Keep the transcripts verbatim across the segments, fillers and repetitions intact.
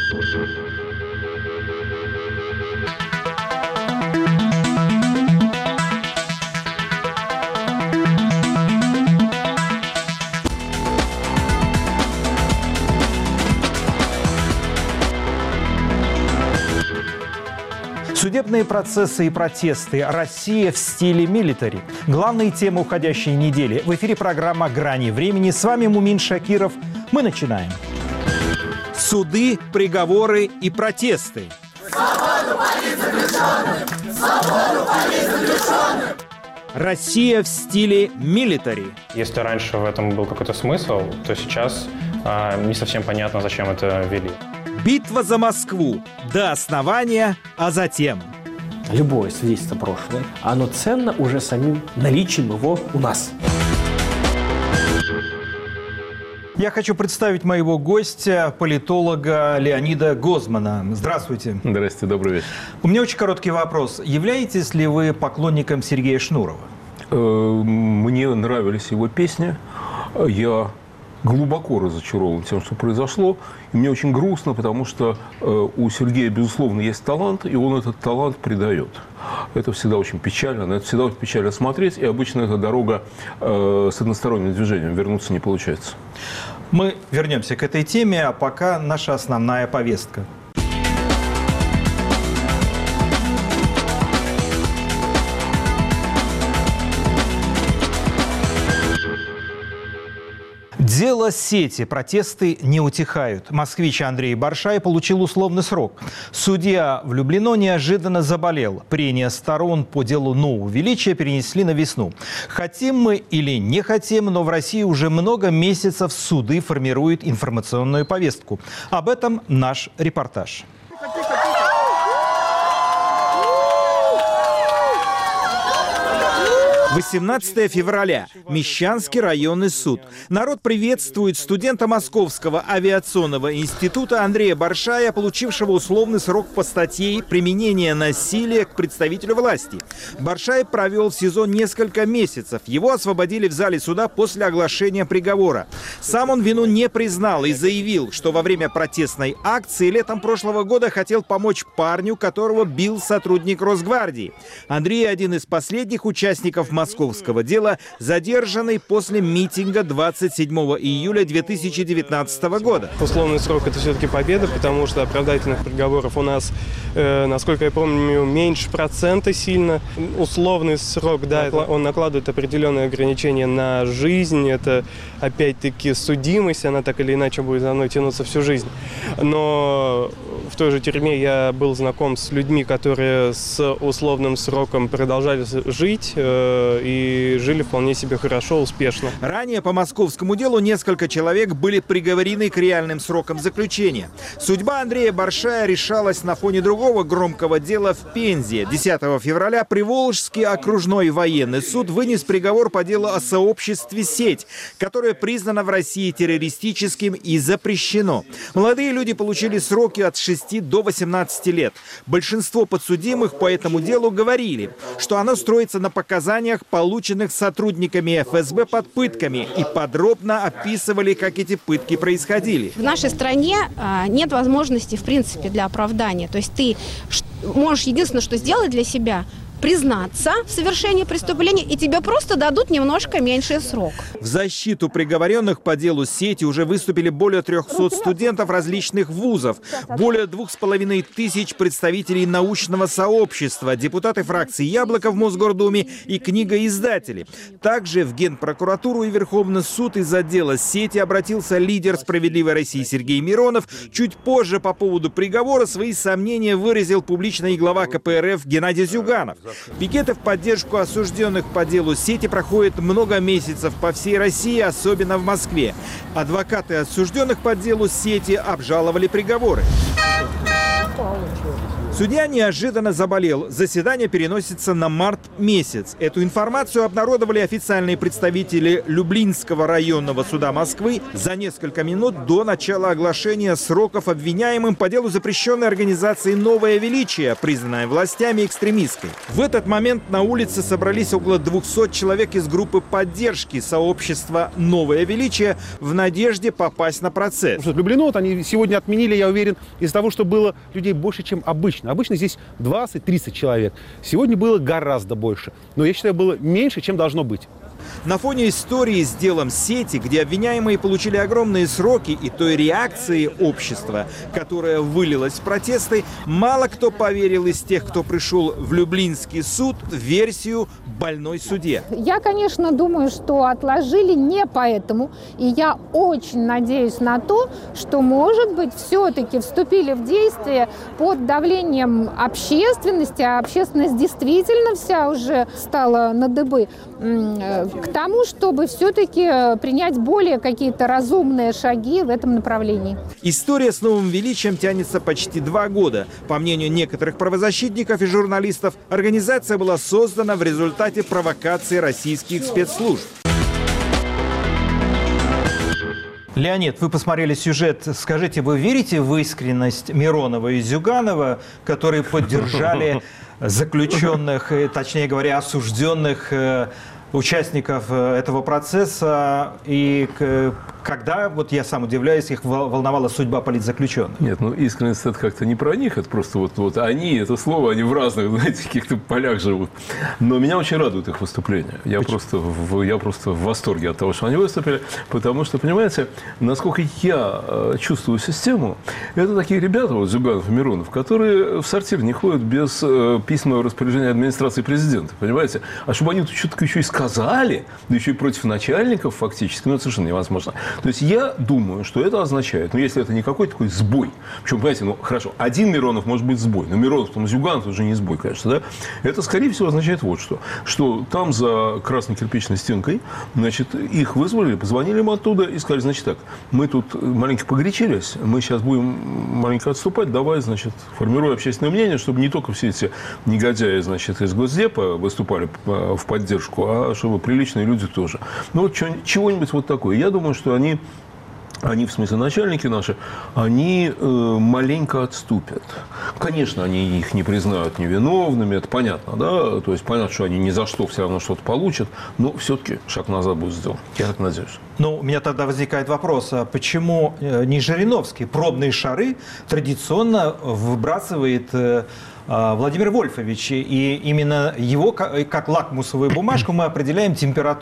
Судебные процессы и протесты. Россия в стиле милитари. Главные темы уходящей недели. В эфире программа «Грани времени». С вами Мумин Шакиров. Мы начинаем. Суды, приговоры и протесты. Свободу политзаключенным! Свободу политзаключенным! Россия в стиле милитари. Если раньше в этом был какой-то смысл, то сейчас э, не совсем понятно, зачем это ввели. Битва за Москву. До основания, а затем. Любое свидетельство прошлое, оно ценно уже самим наличием его у нас. Я хочу представить моего гостя, политолога Леонида Гозмана. Здравствуйте. Здравствуйте, добрый вечер. У меня очень короткий вопрос. Являетесь ли вы поклонником Сергея Шнурова? Мне нравились его песни. Я глубоко разочарован тем, что произошло. И мне очень грустно, потому что у Сергея, безусловно, есть талант, и он этот талант придает. Это всегда очень печально, на это всегда очень печально смотреть, и обычно эта дорога э, с односторонним движением, вернуться не получается. Мы вернемся к этой теме, а пока наша основная повестка. Дело сети. Протесты не утихают. Москвич Андрей Баршай получил условный срок. Судья в Люблино неожиданно заболел. Прения сторон по делу нового величия перенесли на весну. Хотим мы или не хотим, но в России уже много месяцев суды формируют информационную повестку. Об этом наш репортаж. восемнадцатое февраля. Мещанский районный суд. Народ приветствует студента Московского авиационного института Андрея Баршая, получившего условный срок по статье «Применение насилия к представителю власти». Баршай провел в СИЗО несколько месяцев. Его освободили в зале суда после оглашения приговора. Сам он вину не признал и заявил, что во время протестной акции летом прошлого года хотел помочь парню, которого бил сотрудник Росгвардии. Андрей – один из последних участников московского дела, задержанный после митинга двадцать седьмого июля две тысячи девятнадцатого года. Условный срок – это все-таки победа, потому что оправдательных приговоров у нас, э, насколько я помню, меньше процента сильно. Условный срок, да, он накладывает определенные ограничения на жизнь. Это, опять-таки, судимость, она так или иначе будет за мной тянуться всю жизнь. Но в той же тюрьме я был знаком с людьми, которые с условным сроком продолжали жить э, и жили вполне себе хорошо, успешно. Ранее по московскому делу несколько человек были приговорены к реальным срокам заключения. Судьба Андрея Баршая решалась на фоне другого громкого дела в Пензе. десятого февраля Приволжский окружной военный суд вынес приговор по делу о сообществе «Сеть», которое признано в России террористическим и запрещено. Молодые люди получили сроки от шести до восемнадцати лет. Большинство подсудимых по этому делу говорили, что оно строится на показаниях, полученных сотрудниками эф эс бэ под пытками, и подробно описывали, как эти пытки происходили. В нашей стране а, нет возможности, в принципе, для оправдания. То есть ты можешь единственное, что сделать для себя – признаться в совершении преступления, и тебе просто дадут немножко меньший срок. В защиту приговоренных по делу «Сети» уже выступили более трехсот студентов различных вузов, более двух с половиной тысяч представителей научного сообщества, депутаты фракции «Яблоко» в Мосгордуме и книгоиздатели. Также в Генпрокуратуру и Верховный суд из-за дела «Сети» обратился лидер «Справедливой России» Сергей Миронов. Чуть позже по поводу приговора свои сомнения выразил публично и глава ка пэ эр эф Геннадий Зюганов. Пикеты в поддержку осужденных по делу «Сети» проходят много месяцев по всей России, особенно в Москве. Адвокаты осужденных по делу «Сети» обжаловали приговоры. Судья неожиданно заболел. Заседание переносится на март месяц. Эту информацию обнародовали официальные представители Люблинского районного суда Москвы за несколько минут до начала оглашения сроков обвиняемым по делу запрещенной организации «Новое величие», признанной властями экстремистской. В этот момент на улице собрались около двухсот человек из группы поддержки сообщества «Новое величие» в надежде попасть на процесс. Люблино вот они сегодня отменили, я уверен, из-за того, что было людей больше, чем обычно. Обычно здесь двадцать-тридцать человек. Сегодня было гораздо больше. Но я считаю, было меньше, чем должно быть. На фоне истории с делом сети, где обвиняемые получили огромные сроки, и той реакции общества, которая вылилась в протесты, мало кто поверил из тех, кто пришел в Люблинский суд, в версию «больной судье». Я, конечно, думаю, что отложили не поэтому. И я очень надеюсь на то, что, может быть, все-таки вступили в действие под давлением общественности, а общественность действительно вся уже стала на дыбы, к тому, чтобы все-таки принять более какие-то разумные шаги в этом направлении. История с «Новым величием» тянется почти два года. По мнению некоторых правозащитников и журналистов, организация была создана в результате провокации российских спецслужб. Леонид, вы посмотрели сюжет. Скажите, вы верите в искренность Миронова и Зюганова, которые поддержали заключенных, точнее говоря, осужденных участников этого процесса, и когда, вот я сам удивляюсь, их волновала судьба политзаключенных? Нет, ну искренность это как-то не про них, это просто вот, вот они, это слово, они в разных, знаете, каких-то полях живут. Но меня очень радует их выступление. Я просто, в, я просто в восторге от того, что они выступили, потому что, понимаете, насколько я чувствую систему, это такие ребята, вот Зюганов и Миронов, которые в сортир не ходят без письменного распоряжения администрации президента, понимаете? А чтобы они тут что-то еще и сказали, да еще и против начальников фактически, ну это совершенно невозможно. То есть я думаю, что это означает, ну если это не какой-то такой сбой, причем, понимаете, ну хорошо, один Миронов может быть сбой, но Миронов, потом Зюганов уже не сбой, конечно, да? Это, скорее всего, означает вот что, что там за красной кирпичной стенкой, значит, их вызвали, позвонили им оттуда и сказали, значит так, мы тут маленько погорячились, мы сейчас будем маленько отступать, давай, значит, формируй общественное мнение, чтобы не только все эти негодяи, значит, из Госдепа выступали в поддержку, а чтобы приличные люди тоже. Ну вот чего-нибудь вот такое. Я думаю, что они, они, в смысле начальники наши, они э, маленько отступят. Конечно, они их не признают невиновными, это понятно, да? То есть понятно, что они ни за что все равно что-то получат, но все-таки шаг назад будет сделан. Я так надеюсь. Ну, у меня тогда возникает вопрос, а почему не Жириновский пробные шары традиционно выбрасывает Владимир Вольфович, и именно его, как лакмусовую бумажку, мы определяем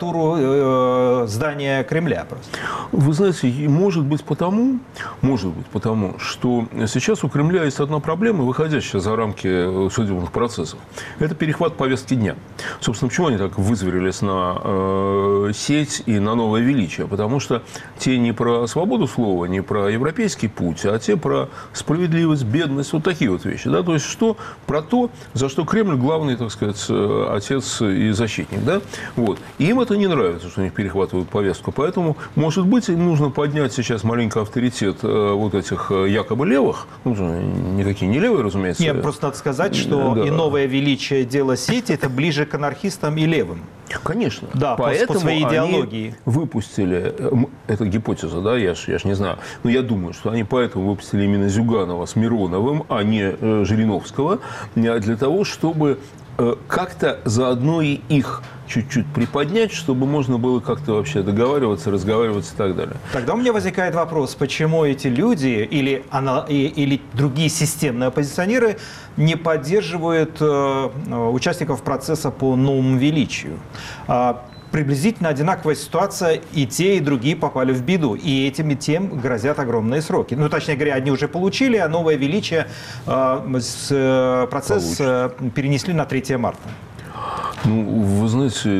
температуру здания Кремля просто? Вы знаете, может быть потому, может быть потому, что сейчас у Кремля есть одна проблема, выходящая за рамки судебных процессов. Это перехват повестки дня. Собственно, почему они так вызверились на э, сеть и на новое величие? Потому что те не про свободу слова, не про европейский путь, а те про справедливость, бедность, вот такие вот вещи. Да? То есть, что про то, за что Кремль главный, так сказать, отец и защитник. Да? Вот. И им это не нравится, что у них перехватывают повестку. Поэтому, может быть, им нужно поднять сейчас маленько авторитет вот этих якобы левых. Ну, никакие не левые, разумеется. Нет, просто надо сказать, что да. и новое величие дела сети – это ближе к анархистам и левым. Конечно. Да, поэтому по своей идеологии. Они выпустили, это гипотеза, да, я ж, я ж не знаю, но я думаю, что они поэтому выпустили именно Зюганова с Мироновым, а не Жириновского, для того, чтобы как-то заодно и их чуть-чуть приподнять, чтобы можно было как-то вообще договариваться, разговариваться и так далее. Тогда у меня возникает вопрос, почему эти люди или, или другие системные оппозиционеры не поддерживают э, участников процесса по новому величию? А, приблизительно одинаковая ситуация, и те, и другие попали в беду. И этим и тем грозят огромные сроки. Ну, точнее говоря, одни уже получили, а новое величие э, с, процесс э, перенесли на третье марта. Ну, вы знаете,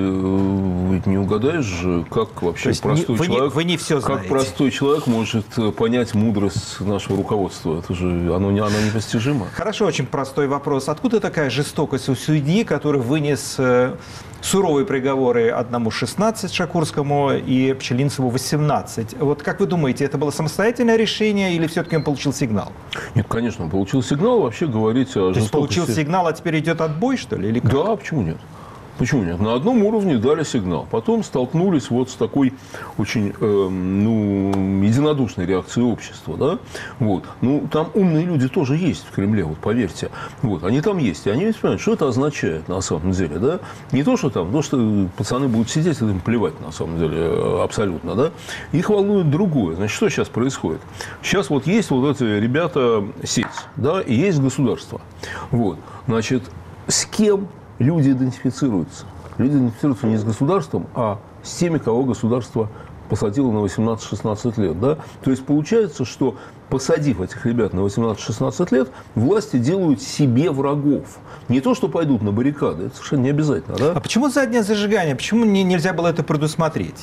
не угадаешь же, как вообще простой вы человек, не, вы не все как простой человек может понять мудрость нашего руководства. Это же оно, не, оно непостижимо. Хорошо, очень простой вопрос. Откуда такая жестокость у судьи, который вынес суровые приговоры одному шестнадцать Шакурскому и Пчелинцеву восемнадцать? Вот как вы думаете, это было самостоятельное решение или все-таки он получил сигнал? Нет, конечно, он получил сигнал. Вообще говорить о То жестокости... есть получил сигнал, а теперь идет отбой, что ли? Или как? Да, почему нет? Почему нет? На одном уровне дали сигнал. Потом столкнулись вот с такой очень э, ну, единодушной реакцией общества. Да? Вот. Ну, там умные люди тоже есть в Кремле, вот поверьте. Вот. Они там есть. И они ведь понимают, что это означает на самом деле. Да? Не то, что там, то, что пацаны будут сидеть, это им плевать на самом деле абсолютно. Да? Их волнует другое. Значит, что сейчас происходит? Сейчас вот есть вот эти ребята сеть, да, и есть государство. Вот. Значит, с кем люди идентифицируются. Люди идентифицируются не с государством, а с теми, кого государство посадило на восемнадцать-шестнадцать лет. Да? То есть получается, что посадив этих ребят на восемнадцать-шестнадцать лет, власти делают себе врагов. Не то, что пойдут на баррикады, это совершенно не обязательно. Да? А почему заднее зажигание? Почему не, нельзя было это предусмотреть?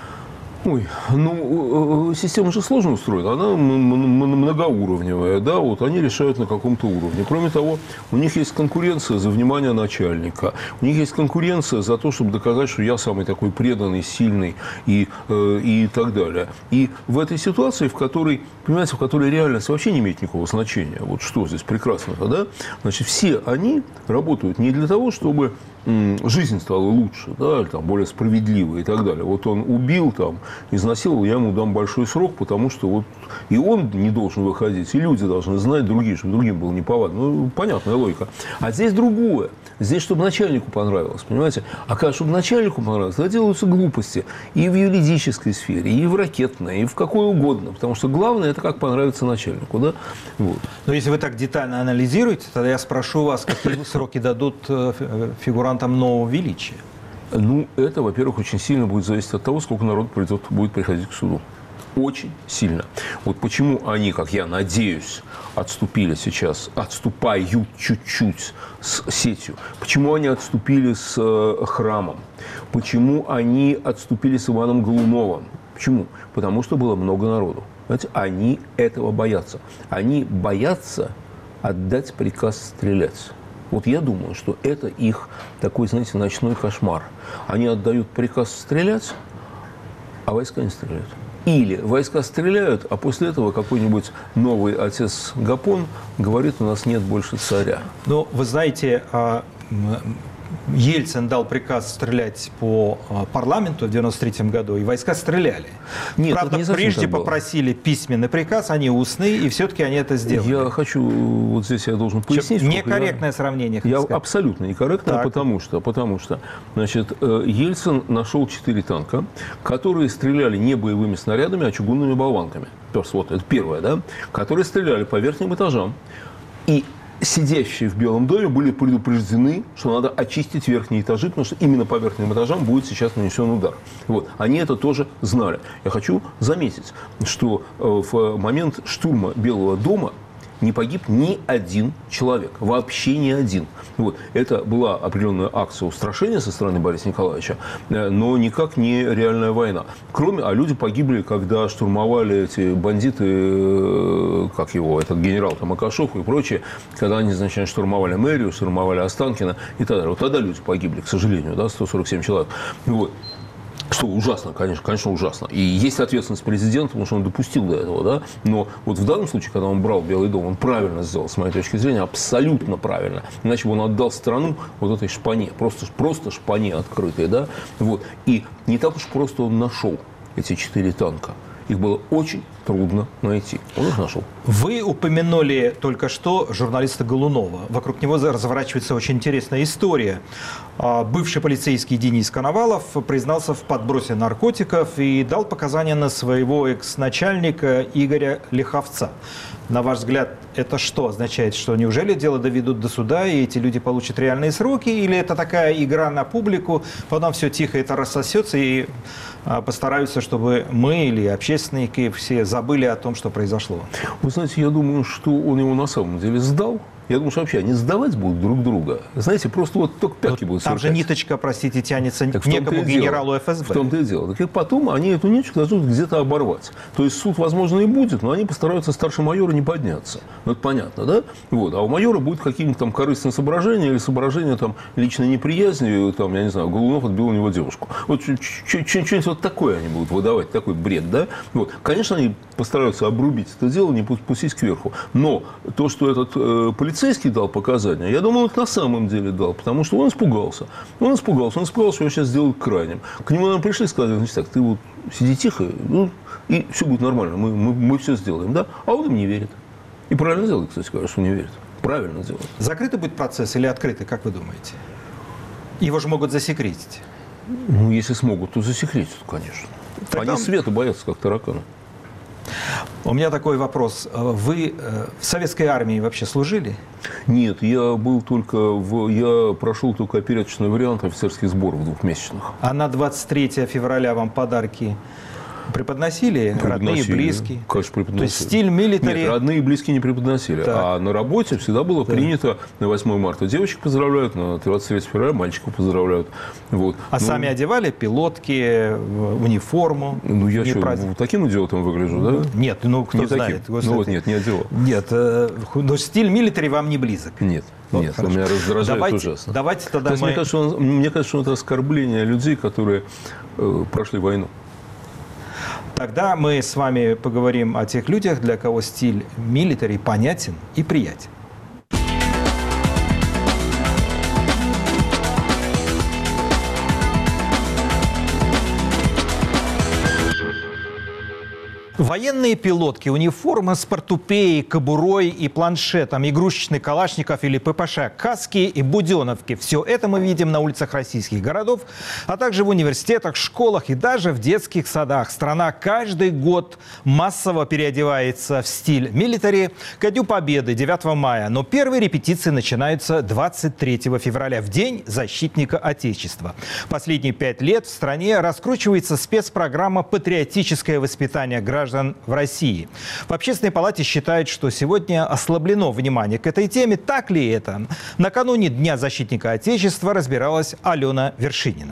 Ой, ну, система же сложно устроена, она многоуровневая, да, вот они решают на каком-то уровне. Кроме того, у них есть конкуренция за внимание начальника, у них есть конкуренция за то, чтобы доказать, что я самый такой преданный, сильный и, э, и так далее. И в этой ситуации, в которой, понимаете, в которой реальность вообще не имеет никакого значения, вот что здесь прекрасного, да, значит, все они работают не для того, чтобы жизнь стала лучше, да, или там, более справедливой и так далее. Вот он убил, там, изнасиловал, я ему дам большой срок, потому что вот и он не должен выходить, и люди должны знать другие, чтобы другим было неповадно. Ну, понятная логика. А здесь другое. Здесь, чтобы начальнику понравилось, понимаете? А как, чтобы начальнику понравилось, тогда делаются глупости и в юридической сфере, и в ракетной, и в какой угодно. Потому что главное, это как понравится начальнику, да? Вот. Но если вы так детально анализируете, тогда я спрошу вас, какие сроки дадут фигурантам нового величия? Ну, это, во-первых, очень сильно будет зависеть от того, сколько народ придет, будет приходить к суду. Очень сильно. Вот почему они, как я надеюсь, отступили сейчас, отступают чуть-чуть с сетью. Почему они отступили с э, Храмом? Почему они отступили с Иваном Голуновым? Почему? Потому что было много народу. Знаете, они этого боятся. Они боятся отдать приказ стрелять. Вот я думаю, что это их такой, знаете, ночной кошмар. Они отдают приказ стрелять, а войска не стреляют. Или войска стреляют, а после этого какой-нибудь новый отец Гапон говорит, у нас нет больше царя. Ну, вы знаете, Ельцин дал приказ стрелять по парламенту в девяносто третьем году, и войска стреляли. Нет, правда, не прежде попросили письменный приказ, они устный, и все-таки они это сделали. Я хочу, вот здесь я должен пояснить. Некорректное я, сравнение. Я сказать. абсолютно некорректное, потому что, потому что значит, Ельцин нашел четыре танка, которые стреляли не боевыми снарядами, а чугунными болванками. Вот, это первое, да? Которые стреляли по верхним этажам. И сидящие в Белом доме были предупреждены, что надо очистить верхние этажи, потому что именно по верхним этажам будет сейчас нанесен удар. Вот. Они это тоже знали. Я хочу заметить, что в момент штурма Белого дома не погиб ни один человек. Вообще ни один. Вот. Это была определенная акция устрашения со стороны Бориса Николаевича, но никак не реальная война. Кроме, а люди погибли, когда штурмовали эти бандиты, как его, этот генерал там, Акашов и прочие, когда они, значит, штурмовали мэрию, штурмовали Останкино и так далее. Вот тогда люди погибли, к сожалению, да, сто сорок семь человек. Вот. Что ужасно, конечно, конечно, ужасно. И есть ответственность президента, потому что он допустил до этого, да. Но вот в данном случае, когда он брал Белый дом, он правильно сделал, с моей точки зрения, абсолютно правильно. Иначе бы он отдал страну вот этой шпане, просто, просто шпане открытой, да. Вот. И не так уж просто он нашел эти четыре танка. Их было очень трудно найти. Он их нашел. Вы упомянули только что журналиста Голунова. Вокруг него разворачивается очень интересная история. Бывший полицейский Денис Коновалов признался в подбросе наркотиков и дал показания на своего экс-начальника Игоря Лиховца. На ваш взгляд, это что означает? Что неужели дело доведут до суда, и эти люди получат реальные сроки? Или это такая игра на публику, потом все тихо это рассосется, и постараются, чтобы мы или общественники все забыли о том, что произошло? Вы знаете, я думаю, что он его на самом деле сдал. Я думаю, что вообще они сдавать будут друг друга. Знаете, просто вот только пятки будут Там сверкать. же ниточка, простите, тянется Так к некому генералу дело. эф эс бэ. В том-то и дело. Так и потом они эту ниточку должны где-то оборвать. То есть суд, возможно, и будет, но они постараются старше майора не подняться. Ну, это понятно, да? Вот. А у майора будет какие-нибудь там корыстные соображения или соображения там личной неприязни, там, я не знаю, Голунов отбил у него девушку. Вот что-нибудь вот такое они будут выдавать, такой бред, да? Вот. Конечно, они постараются обрубить это дело, не пустить кверху. Но то, что этот э, полицейский дал показания, я думаю, это на самом деле дал, потому что он испугался. Он испугался, он испугался, что его сейчас сделают крайним. К нему, наверное, пришли и сказали, значит, так, ты вот сиди тихо, ну, и все будет нормально, мы, мы, мы все сделаем, да? А он им не верит. И правильно делает, кстати говоря, что не верит. Правильно делает. Закрытый будет процесс или открытый, как вы думаете? Его же могут засекретить. Ну, если смогут, то засекретят, конечно. Тогда... Они света боятся, как тараканы. У меня такой вопрос. Вы в советской армии вообще служили? Нет, я был только в... Я прошел только опереточный вариант офицерских сборов двухмесячных. А на двадцать третье февраля вам подарки преподносили? Преподносили. Родные, близкие? Конечно, преподносили. То есть стиль милитари... Нет, родные и близкие не преподносили. Так. А на работе всегда было так. принято на восьмое марта девочек поздравляют, на двадцать третье февраля мальчиков поздравляют. Вот. А ну, сами одевали пилотки, униформу? Ну, я не что, праздник. таким идиотом выгляжу, да? Нет, ну, кто не знает. Таким. Ну, вот нет, не одевал. Нет, э, но стиль милитари вам не близок? Нет. Вот, Нет, он меня раздражает давайте, ужасно. Давайте тогда мы... Мне кажется, он, мне кажется, что это оскорбление людей, которые э, прошли войну. Тогда мы с вами поговорим о тех людях, для кого стиль милитари понятен и приятен. Военные пилотки, униформа с портупеей, кобурой и планшетом, игрушечный Калашников или пэ пэ шэ, каски и буденовки. Все это мы видим на улицах российских городов, а также в университетах, школах и даже в детских садах. Страна каждый год массово переодевается в стиль милитари ко Дню Победы девятого мая. Но первые репетиции начинаются двадцать третьего февраля, в День защитника Отечества. Последние пять лет в стране раскручивается спецпрограмма «Патриотическое воспитание граждан в России». В Общественной палате считают, что сегодня ослаблено внимание к этой теме. Так ли это? Накануне Дня защитника Отечества разбиралась Алена Вершинина.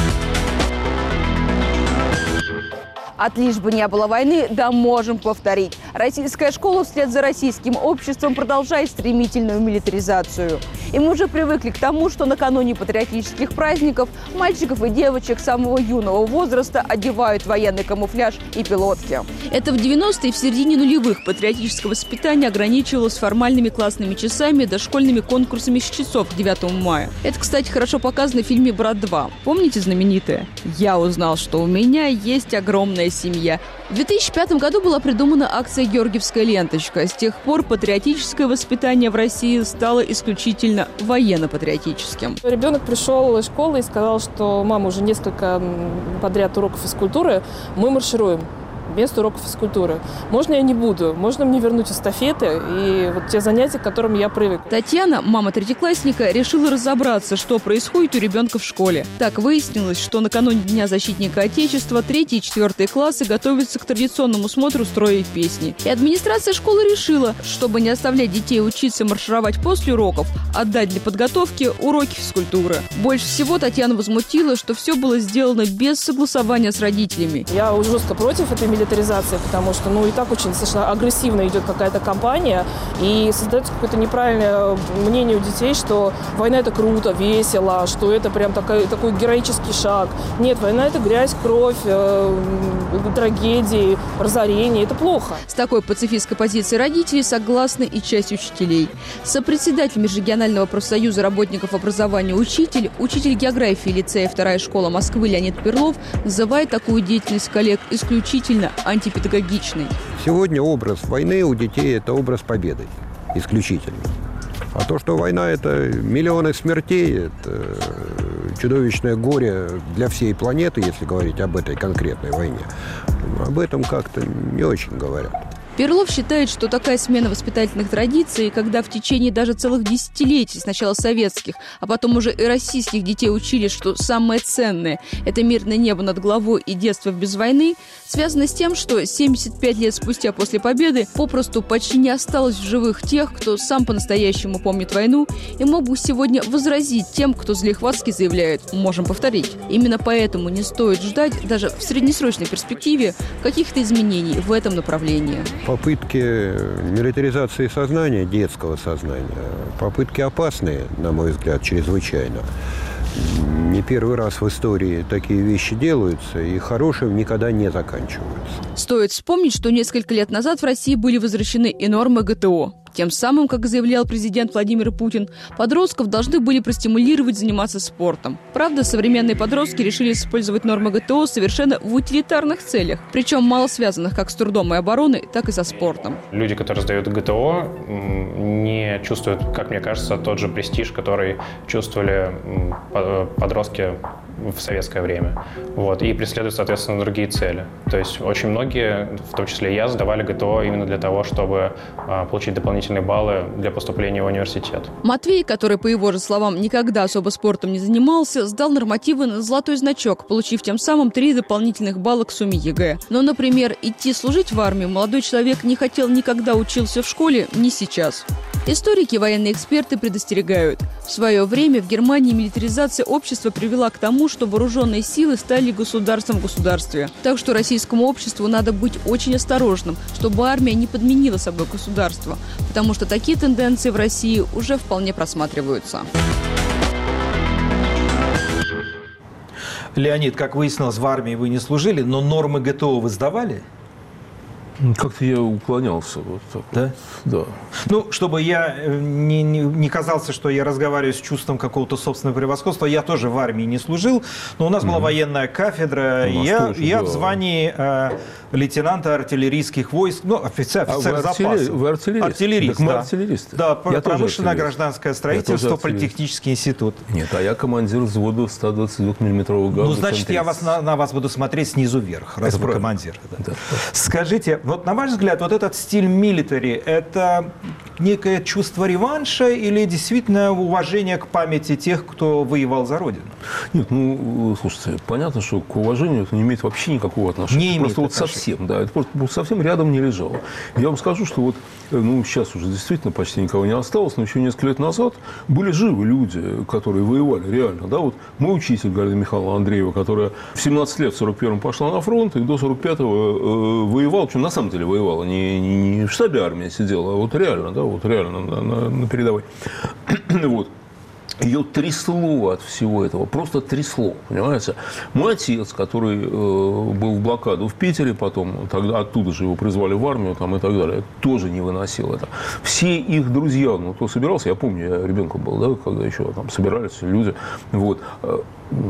От лишь бы не было войны, да можем повторить. Российская школа вслед за российским обществом продолжает стремительную милитаризацию. И мы уже привыкли к тому, что накануне патриотических праздников мальчиков и девочек самого юного возраста одевают военный камуфляж и пилотки. Это в девяностые и в середине нулевых патриотическое воспитание ограничивалось формальными классными часами, дошкольными конкурсами с часов к девятому мая. Это, кстати, хорошо показано в фильме «Брат два». Помните знаменитое? «Я узнал, что у меня есть огромная семья». В две тысячи пятом году была придумана акция «Георгиевская ленточка». С тех пор патриотическое воспитание в России стало исключительно военно-патриотическим. Ребенок пришел из школы и сказал, что мама, уже несколько подряд уроков физкультуры, мы маршируем. Вместо уроков физкультуры. Можно я не буду? Можно мне вернуть эстафеты и вот те занятия, к которым я привык? Татьяна, мама третьеклассника, решила разобраться, что происходит у ребенка в школе. Так выяснилось, что накануне Дня защитника Отечества третьи и четвертые классы готовятся к традиционному смотру строя и песни. И администрация школы решила, чтобы не оставлять детей учиться маршировать после уроков, отдать для подготовки уроки физкультуры. Больше всего Татьяна возмутила, что все было сделано без согласования с родителями. Я жестко против этой милитаризации, потому что, ну, и так очень достаточно агрессивно идет какая-то кампания, и создается какое-то неправильное мнение у детей, что война – это круто, весело, что это прям такой, такой героический шаг. Нет, война – это грязь, кровь, э, трагедии, разорение. Это плохо. С такой пацифистской позицией родителей согласны и часть учителей. Сопредседатель Межрегионального профсоюза работников образования «Учитель», учитель географии лицея «Вторая школа Москвы» Леонид Перлов называет такую деятельность коллег исключительно антипедагогичной. Сегодня образ войны у детей – это образ победы исключительно. А то, что война – это миллионы смертей, это чудовищное горе для всей планеты, если говорить об этой конкретной войне, об этом как-то не очень говорят. Перлов считает, что такая смена воспитательных традиций, когда в течение даже целых десятилетий, сначала советских, а потом уже и российских детей учили, что самое ценное – это мирное небо над головой и детство без войны, связано с тем, что семьдесят пять лет спустя после победы попросту почти не осталось в живых тех, кто сам по-настоящему помнит войну и мог бы сегодня возразить тем, кто злихватски заявляет «можем повторить». Именно поэтому не стоит ждать даже в среднесрочной перспективе каких-то изменений в этом направлении. Попытки милитаризации сознания, детского сознания, попытки опасные, на мой взгляд, чрезвычайно. Не первый раз в истории такие вещи делаются, и хорошим никогда не заканчиваются. Стоит вспомнить, что несколько лет назад в России были возвращены и нормы ГТО. Тем самым, как заявлял президент Владимир Путин, подростков должны были простимулировать заниматься спортом. Правда, современные подростки решили использовать нормы ГТО совершенно в утилитарных целях, причем мало связанных как с трудом и обороной, так и со спортом. Люди, которые сдают ГТО, не чувствуют, как мне кажется, тот же престиж, который чувствовали подростки в советское время. Вот, и преследуют, соответственно, другие цели. То есть очень многие, в том числе и я, сдавали ГТО именно для того, чтобы а, получить дополнительные баллы для поступления в университет. Матвей, который, по его же словам, никогда особо спортом не занимался, сдал нормативы на золотой значок, получив тем самым три дополнительных балла к сумме ЕГЭ. Но, например, идти служить в армию молодой человек не хотел никогда учился в школе, не сейчас. Историки и военные эксперты предостерегают. В свое время в Германии милитаризация общества привела к тому, что вооруженные силы стали государством в государстве. Так что российскому обществу надо быть очень осторожным, чтобы армия не подменила собой государство, потому что такие тенденции в России уже вполне просматриваются. Леонид, как выяснилось, в армии вы не служили, но нормы ГТО вы сдавали? Как-то я уклонялся. Вот так. Да? Да. Ну, чтобы я не, не, не казался, что я разговариваю с чувством какого-то собственного превосходства, я тоже в армии не служил, но у нас mm-hmm. была военная кафедра, и я, тоже, я да. в звании э, лейтенанта артиллерийских войск, ну, офицер, офицер а запаса. Артиллер... Вы артиллерист? Артиллерист, так мы да. артиллеристы. Да, я промышленное гражданское строительство, политехнический институт. Нет, а я командир взвода сто двадцать два миллиметрового гаубицы. Ну, значит, я вас, на, на вас буду смотреть снизу вверх, раз вы командир. Да. Да. Скажите, вот на ваш взгляд, вот этот стиль милитари, это некое чувство реванша или действительно уважение к памяти тех, кто воевал за Родину? Нет, ну, слушайте, понятно, что к уважению это не имеет вообще никакого отношения. Не имеет просто отношения. Вот совсем, да, это просто совсем рядом не лежало. Я вам скажу, что вот, ну, сейчас уже действительно почти никого не осталось, но еще несколько лет назад были живы люди, которые воевали реально, да, вот мой учитель Галина Михайловна Андреева, которая в семнадцать лет в сорок первом пошла на фронт и до сорок пятого э, воевала, причем на самом деле воевала, не, не, не в штабе армии сидела, а вот реально, да, вот реально на, на, на передовой. Вот. Ее трясло от всего этого, просто трясло, понимаете. Мой отец, который э, был в блокаду в Питере, потом тогда оттуда же его призвали в армию там, и так далее, тоже не выносил это. Все их друзья, ну, кто собирался, я помню, я ребенком был, да, когда еще там собирались люди, вот, э,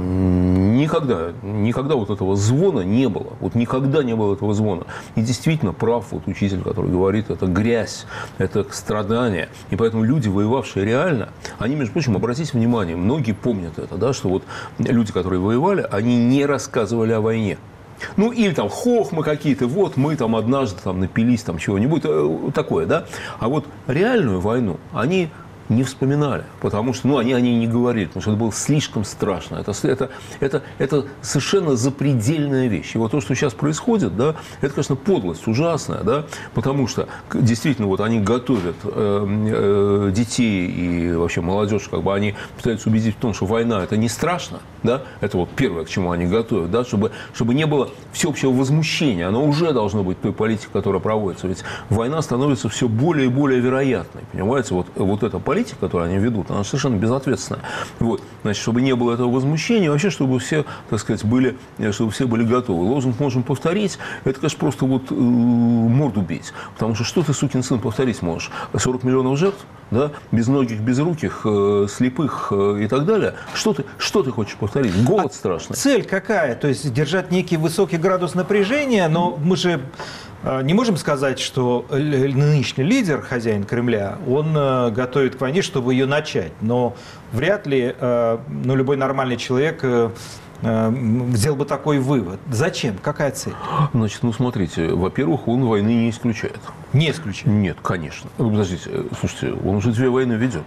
никогда, никогда вот этого звона не было, вот никогда не было этого звона. И действительно прав вот учитель, который говорит, это грязь, это страдание. И поэтому люди, воевавшие реально, они, между прочим, обратите внимание, многие помнят это, да, что вот люди, которые воевали, они не рассказывали о войне. Ну, или там хохмы какие-то, вот мы там однажды там напились, там чего-нибудь, такое, да. А вот реальную войну они не вспоминали, потому что, ну, они о ней не говорили, потому что это было слишком страшно. Это, это, это, это совершенно запредельная вещь. И вот то, что сейчас происходит, да, это, конечно, подлость ужасная, да, потому что действительно вот они готовят э, э, детей и вообще молодежь, как бы они пытаются убедить в том, что война это не страшно, да, это вот первое, к чему они готовят, да, чтобы, чтобы не было всеобщего возмущения, оно уже должно быть той политикой, которая проводится, ведь война становится все более и более вероятной, понимаете, вот, вот эта политика, которую они ведут, она совершенно безответственная. Вот. Значит, чтобы не было этого возмущения, вообще, чтобы все, так сказать, были, чтобы все были готовы. Лозунг можем повторить, это, конечно, просто вот э, морду бить. Потому что что ты, сукин сын, повторить можешь? сорок миллионов жертв, да, безногих, безруких, э, слепых э, и так далее. Что ты, что ты хочешь повторить? Голод а страшный. Цель какая? То есть держать некий высокий градус напряжения, но мы же не можем сказать, что нынешний лидер, хозяин Кремля, он готовит к войне, чтобы ее начать. Но вряд ли ну, любой нормальный человек э, сделал бы такой вывод. Зачем? Какая цель? Значит, ну смотрите, во-первых, он войны не исключает. Не исключает? Нет, конечно. Ну, подождите, слушайте, он уже две войны ведет.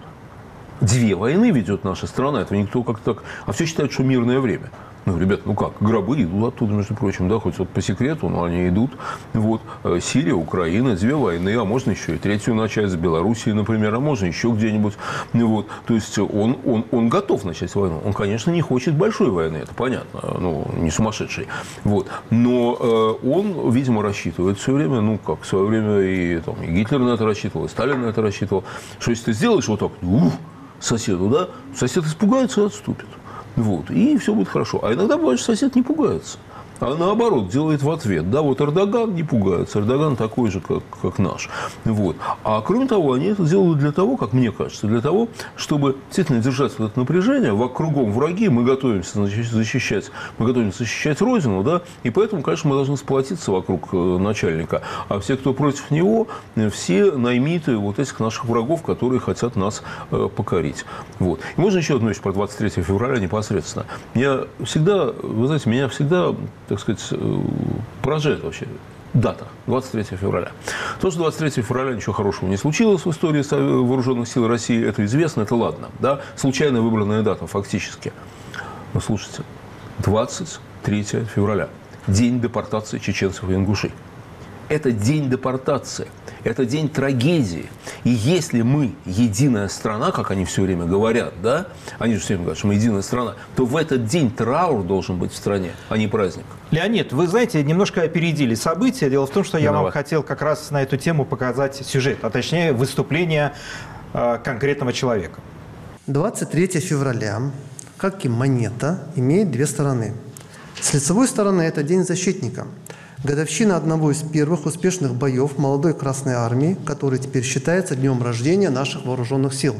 Две войны ведет наша страна, это никто как-то так... А все считают, что мирное время. Ну, ребят, ну как, гробы идут оттуда, между прочим, да, хоть вот по секрету, но они идут. Вот, Сирия, Украина, две войны, а можно еще и третью начать с Белоруссии, например, а можно еще где-нибудь. Вот, то есть он, он, он готов начать войну. Он, конечно, не хочет большой войны, это понятно, ну, не сумасшедший. Вот, но э, он, видимо, рассчитывает все время, ну, как в свое время и, там, и Гитлер на это рассчитывал, и Сталин на это рассчитывал, что если ты сделаешь вот так, ух, соседу, да, сосед испугается и отступит. Вот, и все будет хорошо. А иногда бывает, что сосед не пугается, а наоборот делает в ответ. Да, вот Эрдоган не пугается, Эрдоган такой же, как, как наш. Вот. А кроме того, они это делают для того, как мне кажется, для того, чтобы действительно держать вот это напряжение, кругом враги, мы готовимся защищать, мы готовимся защищать Родину, да, и поэтому, конечно, мы должны сплотиться вокруг начальника. А все, кто против него, все наймиты вот этих наших врагов, которые хотят нас э, покорить. Вот. И можно еще одну вещь про двадцать третьего февраля непосредственно. Меня всегда, вы знаете, меня всегда, так сказать, поражает вообще дата двадцать третьего февраля. То, что двадцать третьего февраля ничего хорошего не случилось в истории вооруженных сил России, это известно, это ладно. Да? Случайно выбранная дата, фактически. Но слушайте, двадцать третьего февраля, день депортации чеченцев и ингушей. Это день депортации, это день трагедии. И если мы единая страна, как они все время говорят, да, они же все время говорят, что мы единая страна, то в этот день траур должен быть в стране, а не праздник. Леонид, вы знаете, немножко опередили события. Дело в том, что я Виноват. вам хотел как раз на эту тему показать сюжет, а точнее выступление э, конкретного человека. двадцать третьего февраля, как и монета, имеет две стороны. С лицевой стороны это День защитника. Годовщина одного из первых успешных боев молодой Красной Армии, который теперь считается днем рождения наших вооруженных сил.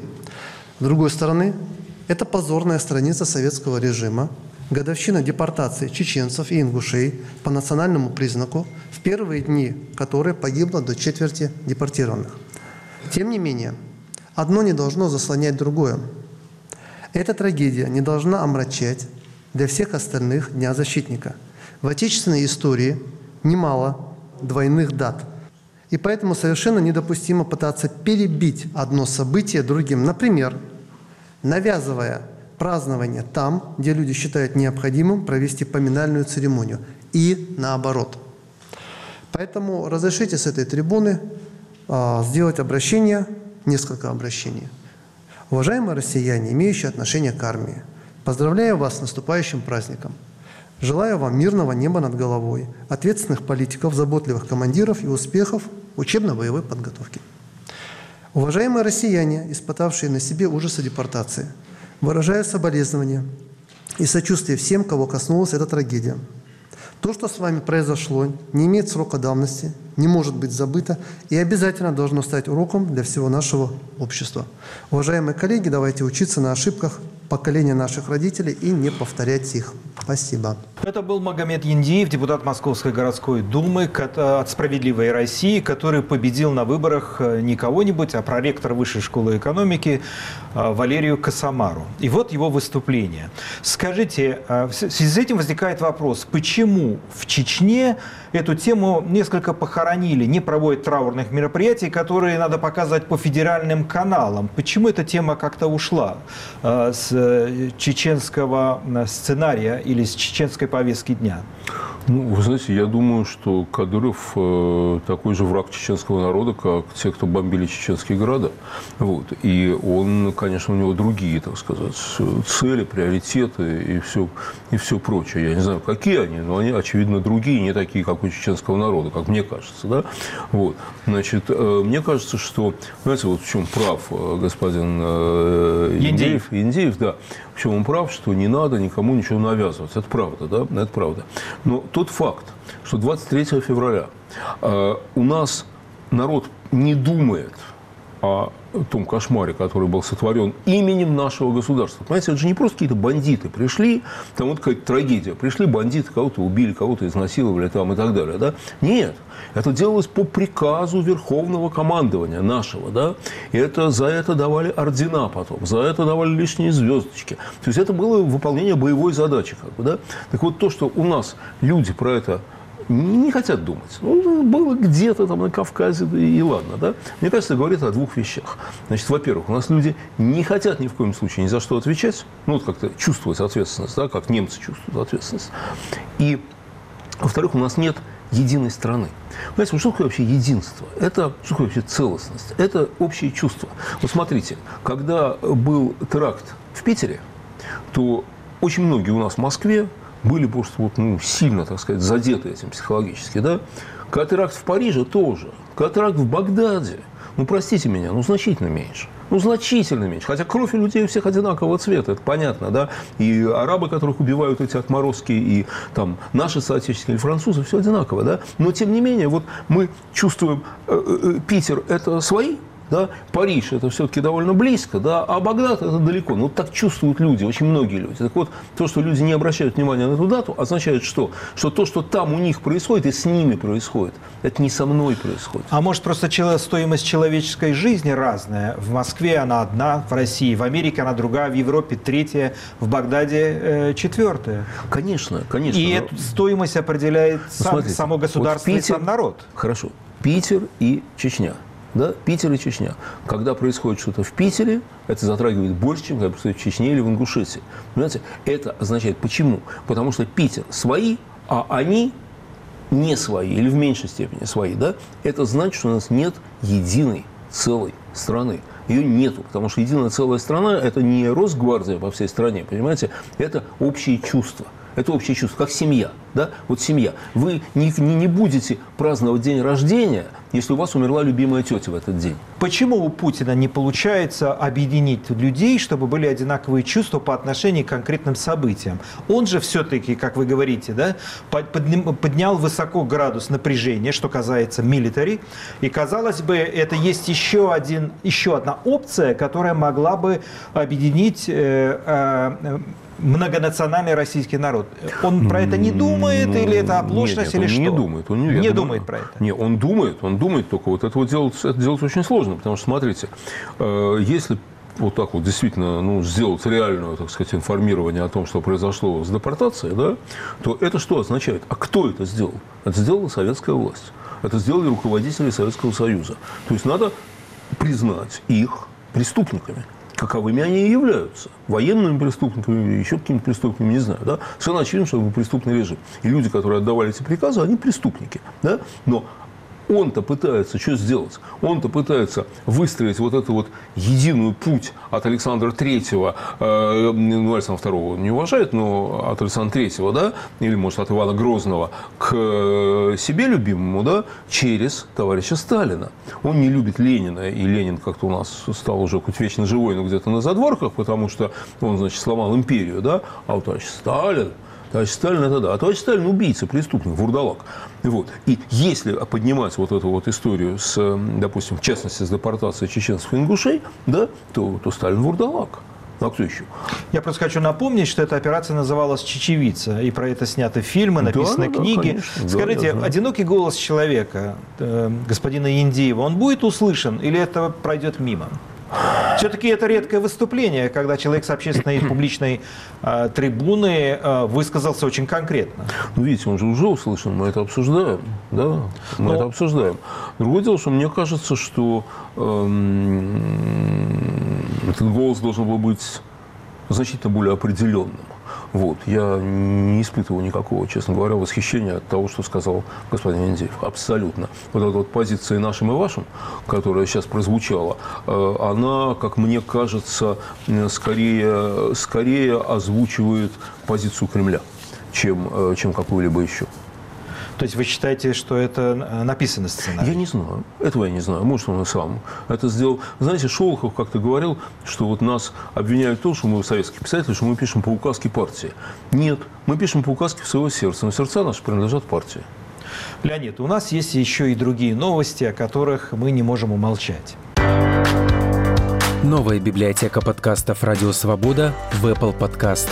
С другой стороны, это позорная страница советского режима, годовщина депортации чеченцев и ингушей по национальному признаку, в первые дни которой погибло до четверти депортированных. Тем не менее, одно не должно заслонять другое. Эта трагедия не должна омрачать для всех остальных Дня защитника. В отечественной истории немало двойных дат. И поэтому совершенно недопустимо пытаться перебить одно событие другим. Например, навязывая празднование там, где люди считают необходимым провести поминальную церемонию. И наоборот. Поэтому разрешите с этой трибуны а, сделать обращение, несколько обращений. Уважаемые россияне, имеющие отношение к армии, поздравляю вас с наступающим праздником. Желаю вам мирного неба над головой, ответственных политиков, заботливых командиров и успехов в учебно-боевой подготовке. Уважаемые россияне, испытавшие на себе ужасы депортации, выражаю соболезнования и сочувствие всем, кого коснулась эта трагедия. То, что с вами произошло, не имеет срока давности, не может быть забыто и обязательно должно стать уроком для всего нашего общества. Уважаемые коллеги, давайте учиться на ошибках поколения наших родителей и не повторять их. Спасибо. Это был Магомед Яндиев, депутат Московской городской думы от «Справедливой России», который победил на выборах не кого-нибудь, а проректора Высшей школы экономики Валерию Косомару. И вот его выступление. Скажите, в связи с этим возникает вопрос, почему в Чечне эту тему несколько похоронили, не проводят траурных мероприятий, которые надо показывать по федеральным каналам? Почему эта тема как-то ушла с чеченского сценария или с чеченской повестки дня? Ну, вы знаете, я думаю, что Кадыров э, такой же враг чеченского народа, как те, кто бомбили чеченские города. Вот. И он, конечно, у него другие, так сказать, цели, приоритеты и все, и все прочее. Я не знаю, какие они, но они, очевидно, другие, не такие, как у чеченского народа, как мне кажется. Да? Вот. Значит, э, мне кажется, что, знаете, вот в чем прав господин э, Яндиев, Яндиев, да, в чем он прав, что не надо никому ничего навязывать. Это правда, да, это правда. Но тот факт, что двадцать третьего февраля э, у нас народ не думает о том кошмаре, который был сотворен именем нашего государства. Понимаете, это же не просто какие-то бандиты пришли, там вот какая-то трагедия. Пришли бандиты, кого-то убили, кого-то изнасиловали там, и так далее. Да? Нет. Это делалось по приказу Верховного командования нашего. Да? И это, за это давали ордена потом, за это давали лишние звездочки. То есть это было выполнение боевой задачи. Как бы, да? Так вот, то, что у нас люди про это не хотят думать. Ну, было где-то там на Кавказе, да и ладно, да? Мне кажется, говорит о двух вещах. Значит, во-первых, у нас люди не хотят ни в коем случае ни за что отвечать, ну, вот как-то чувствовать ответственность, да, как немцы чувствуют ответственность. И, во-вторых, у нас нет единой страны. Понимаете, что такое вообще единство? Это, что такое вообще целостность? Это общее чувство. Вот смотрите, когда был теракт в Питере, то очень многие у нас в Москве были просто вот, ну, сильно, так сказать, задеты этим психологически, да? Когда теракт в Париже тоже, когда теракт в Багдаде, ну, простите меня, ну, значительно меньше. Ну, значительно меньше. Хотя кровь у людей у всех одинакового цвета, это понятно, да? И арабы, которых убивают эти отморозки, и там наши соотечественники, французы, все одинаково, да? Но, тем не менее, вот мы чувствуем, э, э, Питер – это свои, да? Париж – это все-таки довольно близко, да? А Багдад – это далеко. Ну, так чувствуют люди, очень многие люди. Так вот, то, что люди не обращают внимания на эту дату, означает что? Что то, что там у них происходит и с ними происходит, это не со мной происходит. А может, просто стоимость человеческой жизни разная? В Москве она одна, в России, в Америке она другая, в Европе третья, в Багдаде э, четвертая. Конечно, конечно. И но... эту стоимость определяет сам, само государство вот Питер, и сам народ. Хорошо. Питер и Чечня. Да? Питер и Чечня. Когда происходит что-то в Питере, это затрагивает больше, чем когда происходит в Чечне или в Ингушетии. Понимаете? Это означает почему? Потому что Питер свои, а они не свои, или в меньшей степени свои. Да? Это значит, что у нас нет единой целой страны. Ее нету, потому что единая целая страна – это не Росгвардия по всей стране, понимаете? Это общие чувства. Это общее чувство, как семья. Да? Вот семья. Вы не, не, не будете праздновать день рождения, если у вас умерла любимая тетя в этот день. Почему у Путина не получается объединить людей, чтобы были одинаковые чувства по отношению к конкретным событиям? Он же все-таки, как вы говорите, да, поднял высоко градус напряжения, что касается милитари. И, казалось бы, это есть еще, один, еще одна опция, которая могла бы объединить э, э, многонациональный российский народ. Он про это не думает, ну, или это оплошность, нет, нет, или он что? Не думает. Он не, не думаю, думает про это? Нет, он думает, он думает, только вот это вот делать, это делать очень сложно, потому что, смотрите, э, если вот так вот действительно, ну, сделать реальное, так сказать, информирование о том, что произошло с депортацией, да, то это что означает? А кто это сделал? Это сделала советская власть. Это сделали руководители Советского Союза. То есть надо признать их преступниками. Каковыми они и являются. Военными преступниками, еще какими-то преступниками, не знаю. Да? Совершенно очевидно, что это был преступный режим. И люди, которые отдавали эти приказы, они преступники. Да? Но он-то пытается что сделать? Он-то пытается выстроить вот эту вот единую путь от Александра Третьего, э, ну, Александра Второго не уважает, но от Александра Третьего, да, или, может, от Ивана Грозного, к себе любимому, да, через товарища Сталина. Он не любит Ленина, и Ленин как-то у нас стал уже хоть вечно живой, но где-то на задворках, потому что он, значит, сломал империю, да, а вот товарищ Сталин, Товарищ Сталин – это да. А товарищ Сталин – убийца, преступник, вурдалак. Вот. И если поднимать вот эту вот историю, с, допустим, в частности, с депортацией чеченцев и ингушей, да, то, то Сталин – вурдалак. А кто еще? Я просто хочу напомнить, что эта операция называлась «Чечевица». И про это сняты фильмы, написаны да, книги. Да, конечно. Скажите, да, да, одинокий голос человека, э, господина Индиева, он будет услышан или это пройдет мимо? Все-таки это редкое выступление, когда человек с общественной и публичной э, трибуны э, высказался очень конкретно. Ну, видите, он же уже услышан, мы это обсуждаем. Да, мы Но... это обсуждаем. Другое дело, что мне кажется, что э, этот голос должен был быть значительно более определенным. Вот. Я не испытываю никакого, честно говоря, восхищения от того, что сказал господин Индиев. Абсолютно. Вот эта вот позиция нашим и вашим, которая сейчас прозвучала, она, как мне кажется, скорее, скорее озвучивает позицию Кремля, чем, чем какую-либо еще. То есть вы считаете, что это написано сценарий? Я не знаю. Этого я не знаю. Может, он и сам это сделал. Знаете, Шолохов как-то говорил, что вот нас обвиняют в том, что мы, советские писатели, что мы пишем по указке партии. Нет. Мы пишем по указке своего сердца. Но сердца наши принадлежат партии. Леонид, у нас есть еще и другие новости, о которых мы не можем умолчать. Новая библиотека подкастов «Радио Свобода» в Apple Podcast.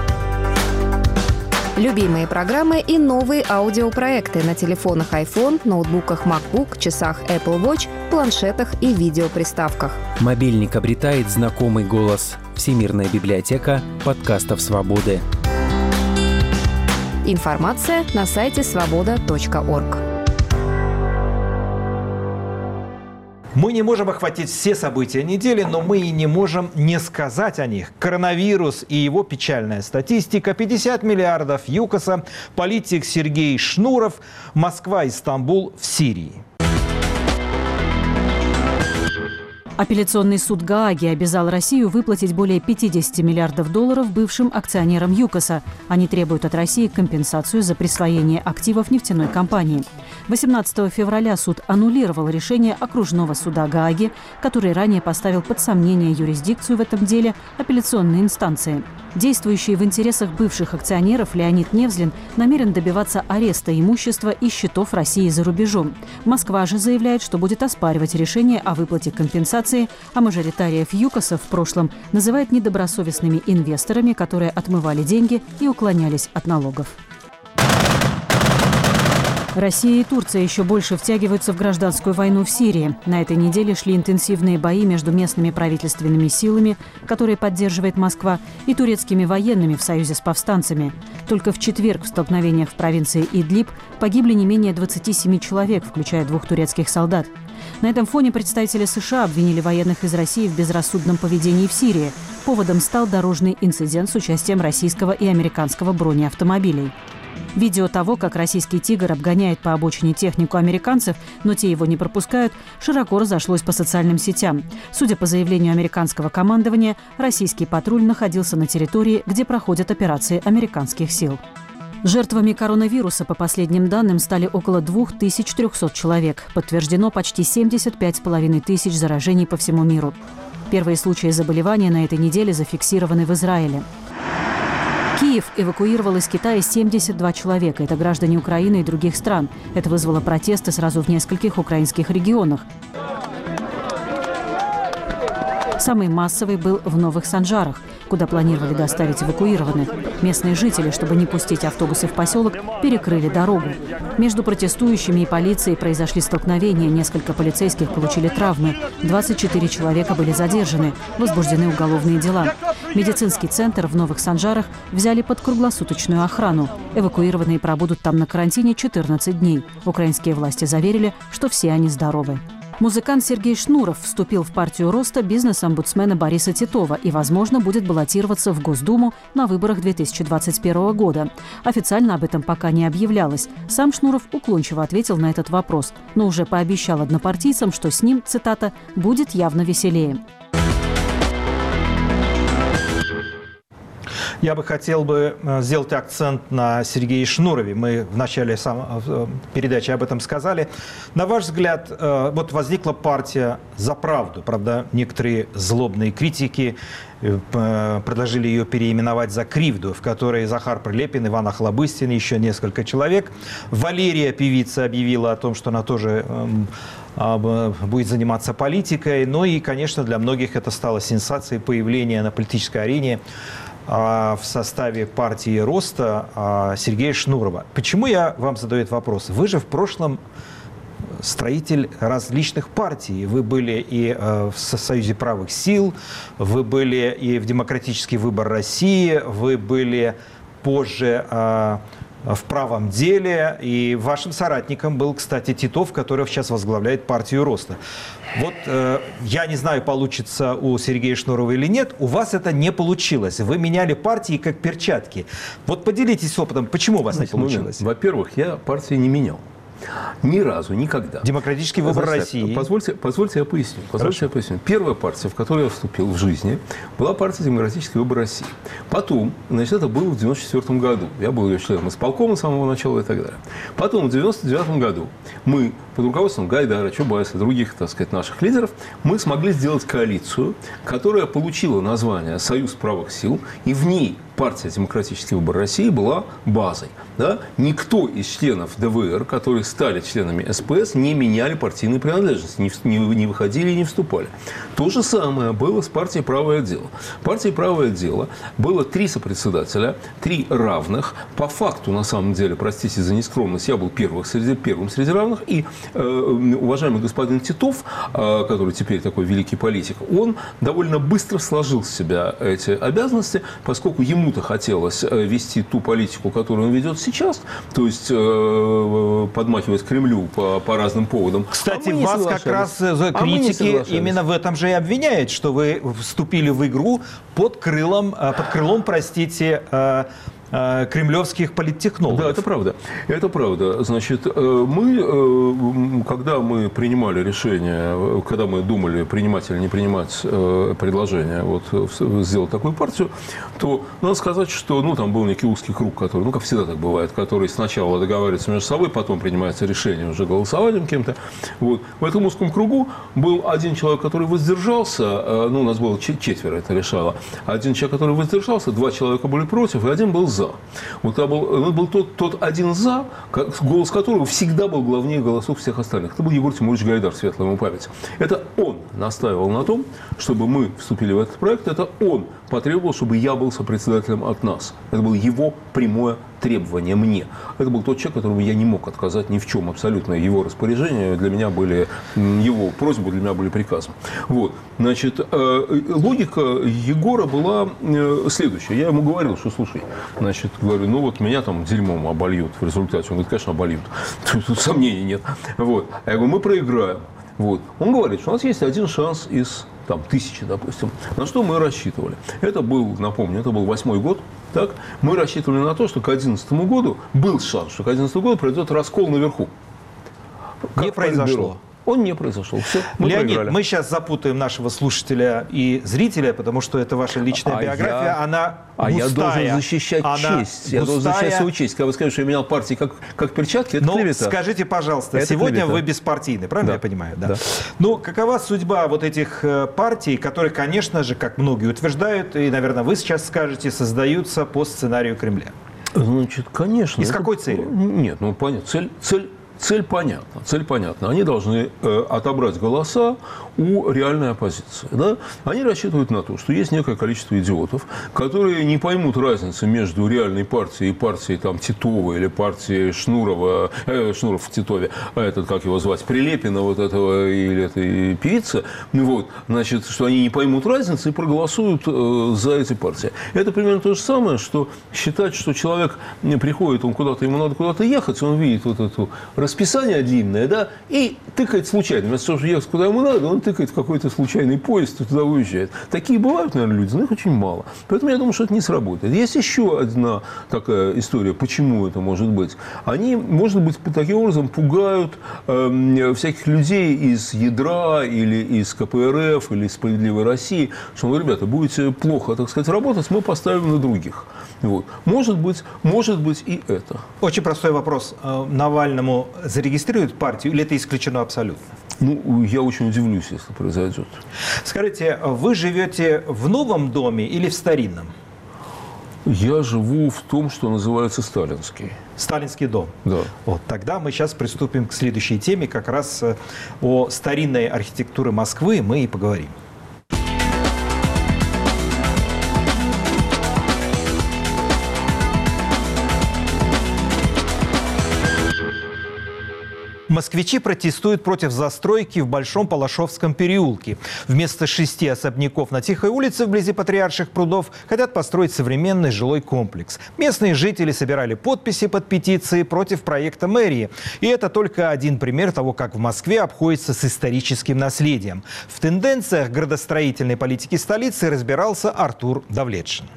Любимые программы и новые аудиопроекты на телефонах iPhone, ноутбуках MacBook, часах Apple Watch, планшетах и видеоприставках. Мобильник обретает знакомый голос. Всемирная библиотека подкастов «Свободы». Информация на сайте свобода точка орг. Мы не можем охватить все события недели, но мы и не можем не сказать о них. Коронавирус и его печальная статистика, пятьдесят миллиардов ЮКОСа, политик Сергей Шнуров, Москва и Стамбул в Сирии. Апелляционный суд Гааги обязал Россию выплатить более пятьдесят миллиардов долларов бывшим акционерам ЮКОСа. Они требуют от России компенсацию за присвоение активов нефтяной компании. восемнадцатого февраля суд аннулировал решение окружного суда Гааги, который ранее поставил под сомнение юрисдикцию в этом деле апелляционной инстанции. Действующий в интересах бывших акционеров Леонид Невзлин намерен добиваться ареста имущества и счетов России за рубежом. Москва же заявляет, что будет оспаривать решение о выплате компенсации, а мажоритариев ЮКОСа в прошлом называет недобросовестными инвесторами, которые отмывали деньги и уклонялись от налогов. Россия и Турция еще больше втягиваются в гражданскую войну в Сирии. На этой неделе шли интенсивные бои между местными правительственными силами, которые поддерживает Москва, и турецкими военными в союзе с повстанцами. Только в четверг в столкновениях в провинции Идлиб погибли не менее двадцати семи человек, включая двух турецких солдат. На этом фоне представители США обвинили военных из России в безрассудном поведении в Сирии. Поводом стал дорожный инцидент с участием российского и американского бронеавтомобилей. Видео того, как российский «Тигр» обгоняет по обочине технику американцев, но те его не пропускают, широко разошлось по социальным сетям. Судя по заявлению американского командования, российский патруль находился на территории, где проходят операции американских сил. Жертвами коронавируса, по последним данным, стали около двух тысяч трехсот человек. Подтверждено почти семьдесят пять с половиной тысяч заражений по всему миру. Первые случаи заболевания на этой неделе зафиксированы в Израиле. Киев эвакуировал из Китая семьдесят два человека. Это граждане Украины и других стран. Это вызвало протесты сразу в нескольких украинских регионах. Самый массовый был в Новых Санжарах, куда планировали доставить эвакуированных. Местные жители, чтобы не пустить автобусы в поселок, перекрыли дорогу. Между протестующими и полицией произошли столкновения. Несколько полицейских получили травмы. двадцать четыре человека были задержаны. Возбуждены уголовные дела. Медицинский центр в Новых Санжарах взяли под круглосуточную охрану. Эвакуированные пробудут там на карантине четырнадцать дней. Украинские власти заверили, что все они здоровы. Музыкант Сергей Шнуров вступил в партию роста бизнес-омбудсмена Бориса Титова и, возможно, будет баллотироваться в Госдуму на выборах две тысячи двадцать первого года. Официально об этом пока не объявлялось. Сам Шнуров уклончиво ответил на этот вопрос, но уже пообещал однопартийцам, что с ним, цитата, «будет явно веселее». Я бы хотел бы сделать акцент на Сергее Шнурове. Мы в начале сам, передачи об этом сказали. На ваш взгляд, вот возникла партия «За правду». Правда, некоторые злобные критики предложили ее переименовать «За кривду», в которой Захар Прилепин, Иван Охлобыстин, еще несколько человек. Валерия, певица, объявила о том, что она тоже будет заниматься политикой. Ну и, конечно, для многих это стало сенсацией появления на политической арене в составе партии роста Сергея Шнурова. Почему я вам задаю этот вопрос? Вы же в прошлом строитель различных партий. Вы были и в Союзе правых сил, вы были и в Демократический выбор России, вы были позже в правом деле. И вашим соратником был, кстати, Титов, который сейчас возглавляет партию роста. Вот э, я не знаю, получится у Сергея Шнурова или нет. У вас это не получилось. Вы меняли партии как перчатки. Вот поделитесь опытом, почему у вас не получилось? Во-первых, я партии не менял. Ни разу, никогда. Демократический выбор России. Позвольте, позвольте я поясню. Позвольте я поясню. Первая партия, в которую я вступил в жизни, была партия Демократический выбор России. Потом, значит, это было в девяносто четвёртом году. Я был ее членом исполкома с самого начала и так далее. Потом, в девяносто девятом году, мы под руководством Гайдара, Чубайса и других, так сказать, наших лидеров, мы смогли сделать коалицию, которая получила название «Союз правых сил», и в ней партия «Демократический выбор России» была базой. Да? Никто из членов ДВР, которые стали членами СПС, не меняли партийной принадлежности, не, не, не выходили и не вступали. То же самое было с партией «Правое дело». В партии «Правое дело» было три сопредседателя, три равных. По факту, на самом деле, простите за нескромность, я был первым среди, первым среди равных. И э, уважаемый господин Титов, э, который теперь такой великий политик, он довольно быстро сложил с себя эти обязанности, поскольку ему Ему-то хотелось вести ту политику, которую он ведет сейчас, то есть э, подмахивать Кремлю по, по разным поводам. Кстати, а вас как раз критики а именно в этом же и обвиняют, что вы вступили в игру под крылом, под крылом, простите, кремлевских политтехнологов. Да, это правда. Это правда. Значит, мы, когда мы принимали решение, когда мы думали, принимать или не принимать предложение вот, сделать такую партию, то надо сказать, что ну, там был некий узкий круг, который, ну, как всегда так бывает, который сначала договаривается между собой, потом принимается решение уже голосованием кем-то. Вот. В этом узком кругу был один человек, который воздержался, ну, у нас было четверо, это решало. Один человек, который воздержался, два человека были против, и один был за. Вот это был, это был тот, тот один за, голос которого всегда был главнее голосов всех остальных. Это был Егор Тимурович Гайдар, светлая ему память. Это он настаивал на том, чтобы мы вступили в этот проект. Это он потребовал, чтобы я был сопредседателем от нас. Это было его прямое требование мне. Это был тот человек, которому я не мог отказать ни в чем абсолютно. Его распоряжения для меня были, его просьбы для меня были приказом. Вот. Значит, логика Егора была следующая. Я ему говорил, что, слушай, значит, говорю, ну вот меня там дерьмом обольют в результате. Он говорит, конечно, обольют. Тут, тут сомнений нет. Вот. А я говорю, мы проиграем. Вот. Он говорит, что у нас есть один шанс из там, тысячи, допустим. На что мы рассчитывали? Это был, напомню, это был восьмой год. Так? Мы рассчитывали на то, что к одиннадцатому году был шанс, что к одиннадцатому году произойдет раскол наверху. Не произошло. Он не произошел. Все, мы Леонид, проиграли. мы сейчас запутаем нашего слушателя и зрителя, потому что это ваша личная а биография, я, она А густая, я должен защищать она честь. Я густая. должен защищать свою честь. Когда вы скажете, что я менял партии как, как перчатки, это Но клевета. скажите, пожалуйста, это сегодня клевета. вы беспартийный, правильно Да. я понимаю? Да. Да. Ну, какова судьба вот этих э, партий, которые, конечно же, как многие утверждают, и, наверное, вы сейчас скажете, создаются по сценарию Кремля? Значит, конечно. И с это... какой целью? Нет, ну понятно. Цель, цель, цель понятна. Цель понятна. Они должны э, отобрать голоса у реальной оппозиции. Да? Они рассчитывают на то, что есть некое количество идиотов, которые не поймут разницы между реальной партией и партией там, Титова или партией Шнурова, э, Шнуров в Титове, а этот, как его звать, Прилепина вот этого или этой певицы, вот, значит, что они не поймут разницы и проголосуют э, за эти партии. Это примерно то же самое, что считать, что человек не приходит, он куда-то, ему надо куда-то ехать, он видит вот это расписание длинное, да, и тыкает случайно. Вместо того, чтобы ехать куда ему надо, он тыкает в какой-то случайный поезд и туда уезжает. Такие бывают, наверное, люди, но их очень мало. Поэтому я думаю, что это не сработает. Есть еще одна такая история, почему это может быть. Они, может быть, таким образом пугают э, всяких людей из ядра или из ка пэ эр эф или из «Справедливой России», что, ну, ребята, будете плохо, так сказать, работать, мы поставим на других. Вот. Может быть, может быть и это. Очень простой вопрос. Навальному зарегистрируют партию или это исключено абсолютно? Ну, я очень удивлюсь, если произойдет. Скажите, вы живете в новом доме или в старинном? Я живу в том, что называется сталинский. Сталинский дом. Да. Вот, тогда мы сейчас приступим к следующей теме. Как раз о старинной архитектуре Москвы мы и поговорим. Москвичи протестуют против застройки в Большом Палашовском переулке. Вместо шести особняков на Тихой улице вблизи Патриарших прудов хотят построить современный жилой комплекс. Местные жители собирали подписи под петицией против проекта мэрии. И это только один пример того, как в Москве обходится с историческим наследием. В тенденциях градостроительной политики столицы разбирался Артур Давлетшин.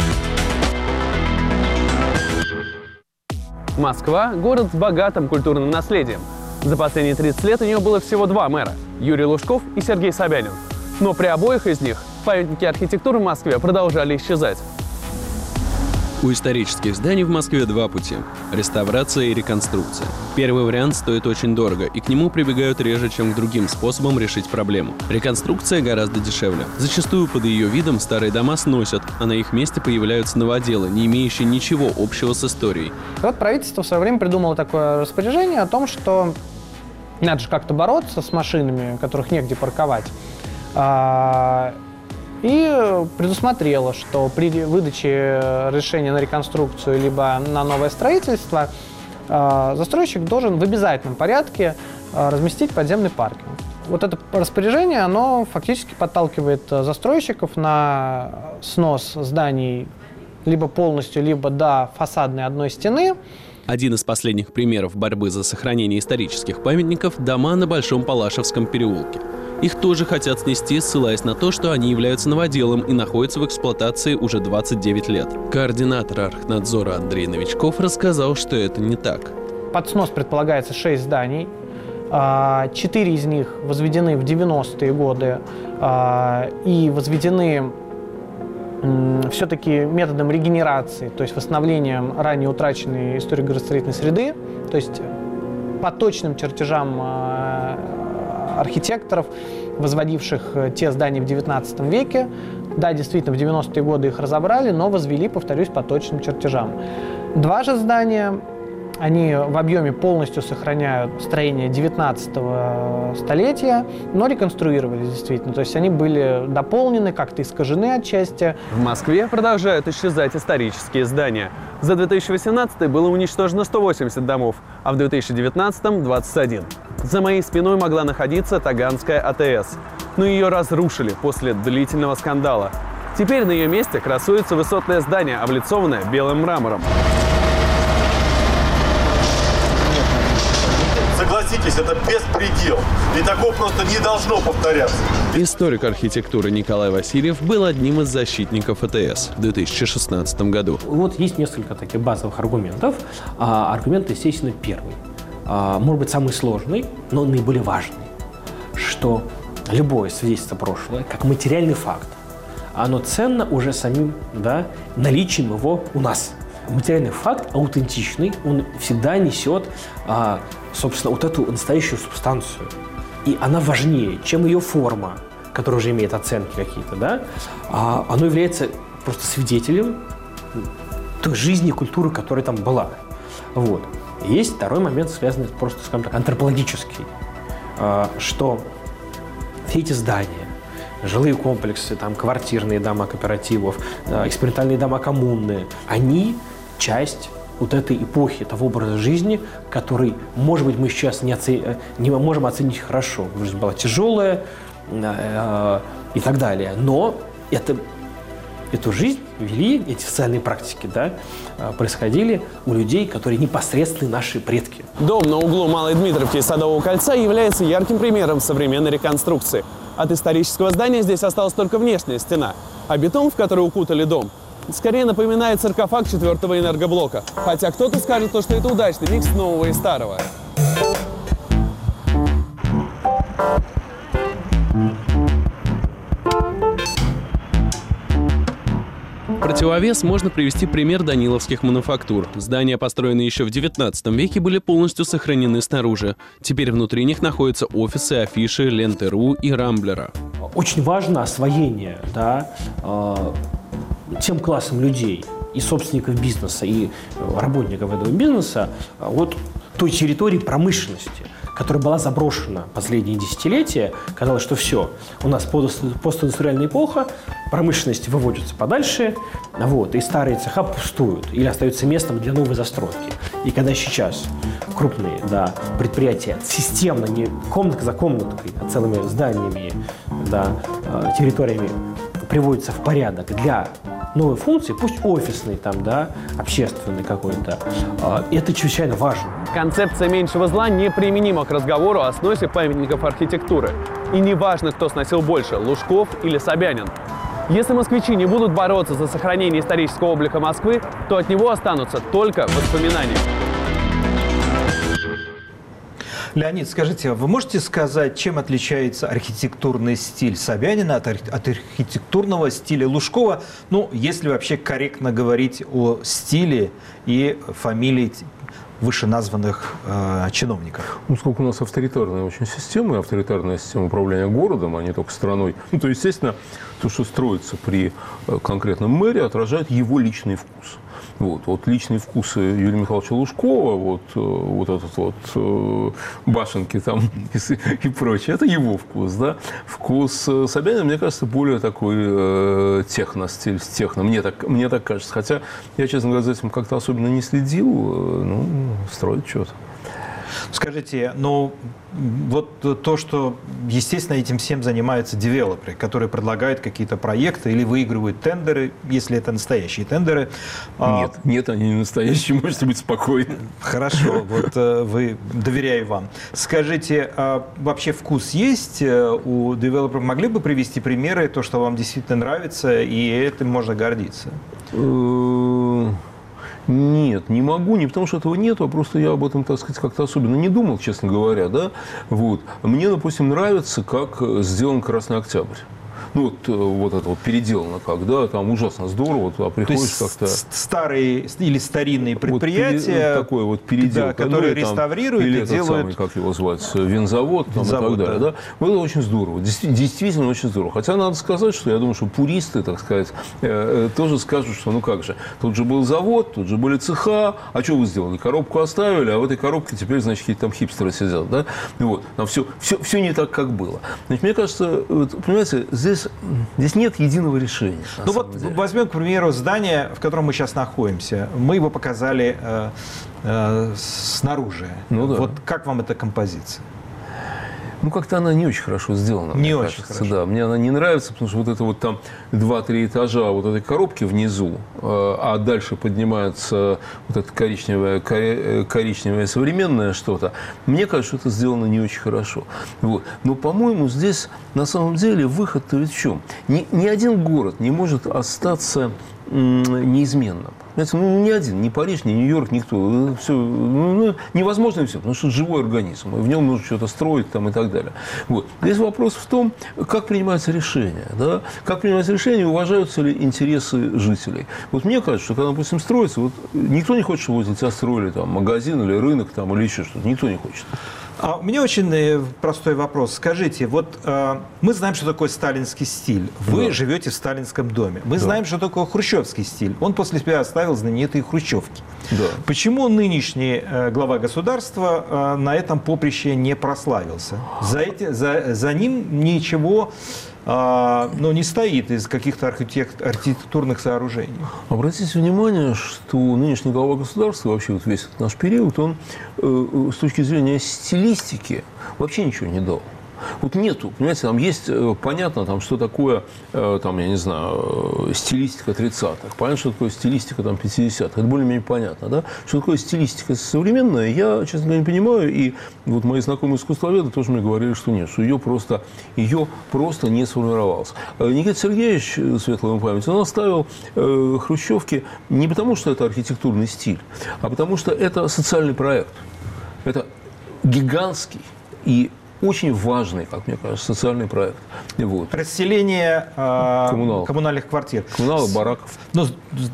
Москва – город с богатым культурным наследием. За последние тридцать лет у нее было всего два мэра – Юрий Лужков и Сергей Собянин. Но при обоих из них памятники архитектуры в Москве продолжали исчезать. У исторических зданий в Москве два пути – реставрация и реконструкция. Первый вариант стоит очень дорого, и к нему прибегают реже, чем к другим способам решить проблему. Реконструкция гораздо дешевле. Зачастую под ее видом старые дома сносят, а на их месте появляются новоделы, не имеющие ничего общего с историей. Вот правительство в свое время придумало такое распоряжение о том, что надо же как-то бороться с машинами, которых негде парковать. И предусмотрело, что при выдаче разрешения на реконструкцию либо на новое строительство застройщик должен в обязательном порядке разместить подземный паркинг. Вот это распоряжение, оно фактически подталкивает застройщиков на снос зданий либо полностью, либо до фасадной одной стены. Один из последних примеров борьбы за сохранение исторических памятников – дома на Большом Палашевском переулке. Их тоже хотят снести, ссылаясь на то, что они являются новоделом и находятся в эксплуатации уже двадцать девять лет. Координатор Архнадзора Андрей Новичков рассказал, что это не так. Под снос предполагается шесть зданий. Четыре из них возведены в девяностые годы и возведены все-таки методом регенерации, то есть восстановлением ранее утраченной истории градостроительной среды, то есть по точным чертежам архитекторов, возводивших те здания в девятнадцатом веке. Да, действительно, в девяностые годы их разобрали, но возвели, повторюсь, по точным чертежам. Два же здания, они в объеме полностью сохраняют строение девятнадцатого столетия, но реконструировались действительно. То есть они были дополнены, как-то искажены отчасти. В Москве продолжают исчезать исторические здания. За две тысячи восемнадцатый было уничтожено сто восемьдесят домов, а в две тысячи девятнадцатом – двадцать один. За моей спиной могла находиться Таганская А Тэ Эс, но ее разрушили после длительного скандала. Теперь на ее месте красуется высотное здание, облицованное белым мрамором. Согласитесь, это беспредел. И такого просто не должно повторяться. Историк архитектуры Николай Васильев был одним из защитников А Тэ Эс в две тысячи шестнадцатом году. Вот есть несколько таких базовых аргументов. А, аргумент, естественно, первый. А, может быть, самый сложный, но наиболее важный. Что любое свидетельство прошлого, как материальный факт, оно ценно уже самим, да, наличием его у нас. Материальный факт аутентичный, он всегда несет, а, собственно, вот эту настоящую субстанцию. И она важнее, чем ее форма, которая уже имеет оценки какие-то, да? А, оно является просто свидетелем той жизни и культуры, которая там была. Вот. И есть второй момент, связанный просто, скажем так, антропологический, а, что все эти здания, жилые комплексы, там, квартирные дома кооперативов, экспериментальные дома коммуны, они часть вот этой эпохи, того образа жизни, который, может быть, мы сейчас не, оце... не можем оценить хорошо. Жизнь была тяжелая э, и так далее. Но это, эту жизнь вели, эти социальные практики, да, происходили у людей, которые непосредственно наши предки. Дом на углу Малой Дмитровки и Садового кольца является ярким примером современной реконструкции. От исторического здания здесь осталась только внешняя стена, а бетон, в который укутали дом, скорее напоминает саркофаг четвертого энергоблока. Хотя кто-то скажет, что это удачный микс нового и старого. В противовес можно привести пример даниловских мануфактур. Здания, построенные еще в девятнадцатом веке, были полностью сохранены снаружи. Теперь внутри них находятся офисы, афиши, Ленты.ру и Рамблера. Очень важно освоение, да, э, тем классом людей, и собственников бизнеса, и работников этого бизнеса, вот той территории промышленности, которая была заброшена последние десятилетия. Казалось, что все, у нас постиндустриальная эпоха, промышленность выводится подальше, вот, и старые цеха пустуют или остаются местом для новой застройки. И когда сейчас крупные, да, предприятия системно, не комнатка за комнаткой, а целыми зданиями, да, территориями приводятся в порядок для новой функции, пусть офисный, там, да, общественный какой-то, это чрезвычайно важно. Концепция меньшего зла неприменима к разговору о сносе памятников архитектуры. И не важно, кто сносил больше, Лужков или Собянин. Если москвичи не будут бороться за сохранение исторического облика Москвы, то от него останутся только воспоминания. Леонид, скажите, вы можете сказать, чем отличается архитектурный стиль Собянина от, арх- от архитектурного стиля Лужкова? Ну, если вообще корректно говорить о стиле и фамилии вышеназванных э, чиновников. Ну, сколько у нас авторитарная очень система, авторитарная система управления городом, а не только страной. Ну, то, естественно, то, что строится при конкретном мэре, отражает его личный вкус. Вот, вот личные вкусы Юрия Михайловича Лужкова, вот, вот этот вот башенки там и, и прочее, это его вкус, да. Вкус Собянина, мне кажется, более такой э, техно-стиль, техно, мне так, мне так кажется. Хотя я, честно говоря, за этим как-то особенно не следил, ну, строит что-то. Скажите, ну, вот то, что, естественно, этим всем занимаются девелоперы, которые предлагают какие-то проекты или выигрывают тендеры, если это настоящие тендеры. Нет, а... нет, они не настоящие, можете быть спокойны. Хорошо, вот вы, доверяю вам. Скажите, а вообще вкус есть у девелоперов? Могли бы привести примеры, то, что вам действительно нравится, и этим можно гордиться? Нет, не могу, не потому что этого нету, а просто я об этом, так сказать, как-то особенно не думал, честно говоря, да. Вот. Мне, допустим, нравится, как сделан «Красный Октябрь». Ну, вот, вот это вот переделано как, да, там ужасно здорово, туда приходишь как-то... Старые или старинные предприятия, вот, такое вот переделка, да, которые ну, реставрируют или и делают... Самый, как его звать, винзавод, там, винзавод, и так далее, да. да. Вот это очень здорово, действительно очень здорово. Хотя надо сказать, что я думаю, что пуристы, так сказать, э, тоже скажут, что ну как же, тут же был завод, тут же были цеха, а что вы сделали? Коробку оставили, а в этой коробке теперь, значит, какие-то там хипстеры сидят, да. Вот, там все, все, все не так, как было. Значит, мне кажется, вот, понимаете, здесь Здесь нет единого решения. Ну вот деле. Возьмем, к примеру, здание, в котором мы сейчас находимся. Мы его показали э, э, снаружи. Ну, да. Вот как вам эта композиция? Ну, как-то она не очень хорошо сделана. Не мне очень кажется. хорошо. Да, мне она не нравится, потому что вот это вот там два-три этажа вот этой коробки внизу, а дальше поднимается вот это коричневое, коричневое современное что-то. Мне кажется, что это сделано не очень хорошо. Вот. Но, по-моему, здесь на самом деле выход-то ведь в чем? Ни, ни один город не может остаться неизменным. Понимаете, ну, ни один, ни Париж, ни Нью-Йорк, никто. Все, ну, невозможно все, потому что это живой организм, и в нем нужно что-то строить там, и так далее. Вот. Здесь вопрос в том, как принимаются решения. Да? Как принимаются решения, уважаются ли интересы жителей. Вот мне кажется, что когда, допустим, строится, вот, никто не хочет, чтобы возле тебя строили там, магазин или рынок там, или еще что-то. Никто не хочет. А у меня очень простой вопрос. Скажите, вот э, мы знаем, что такое сталинский стиль. Вы да. живете в сталинском доме. Мы да. знаем, что такое хрущевский стиль. Он после себя оставил знаменитые хрущевки. Да. Почему нынешний э, глава государства э, на этом поприще не прославился? За, эти, за, за ним ничего... А, но не стоит из каких-то архитект, архитектурных сооружений. Обратите внимание, что нынешний глава государства, вообще вот весь этот наш период, он э, с точки зрения стилистики вообще ничего не дал. Вот нету, понимаете, там есть, понятно, там, что такое, там, я не знаю, стилистика тридцатых, понятно, что такое стилистика там, пятидесятых, это более-менее понятно, да? Что такое стилистика современная, я, честно говоря, не понимаю, и вот мои знакомые искусствоведы тоже мне говорили, что нет, что ее просто, ее просто не сформировалось. Никита Сергеевич, светлая ему память, он оставил э, хрущевки не потому, что это архитектурный стиль, а потому, что это социальный проект. Это гигантский и очень важный, как мне кажется, социальный проект. Вот. Расселение э, коммунальных квартир. Коммуналов, бараков. Ну,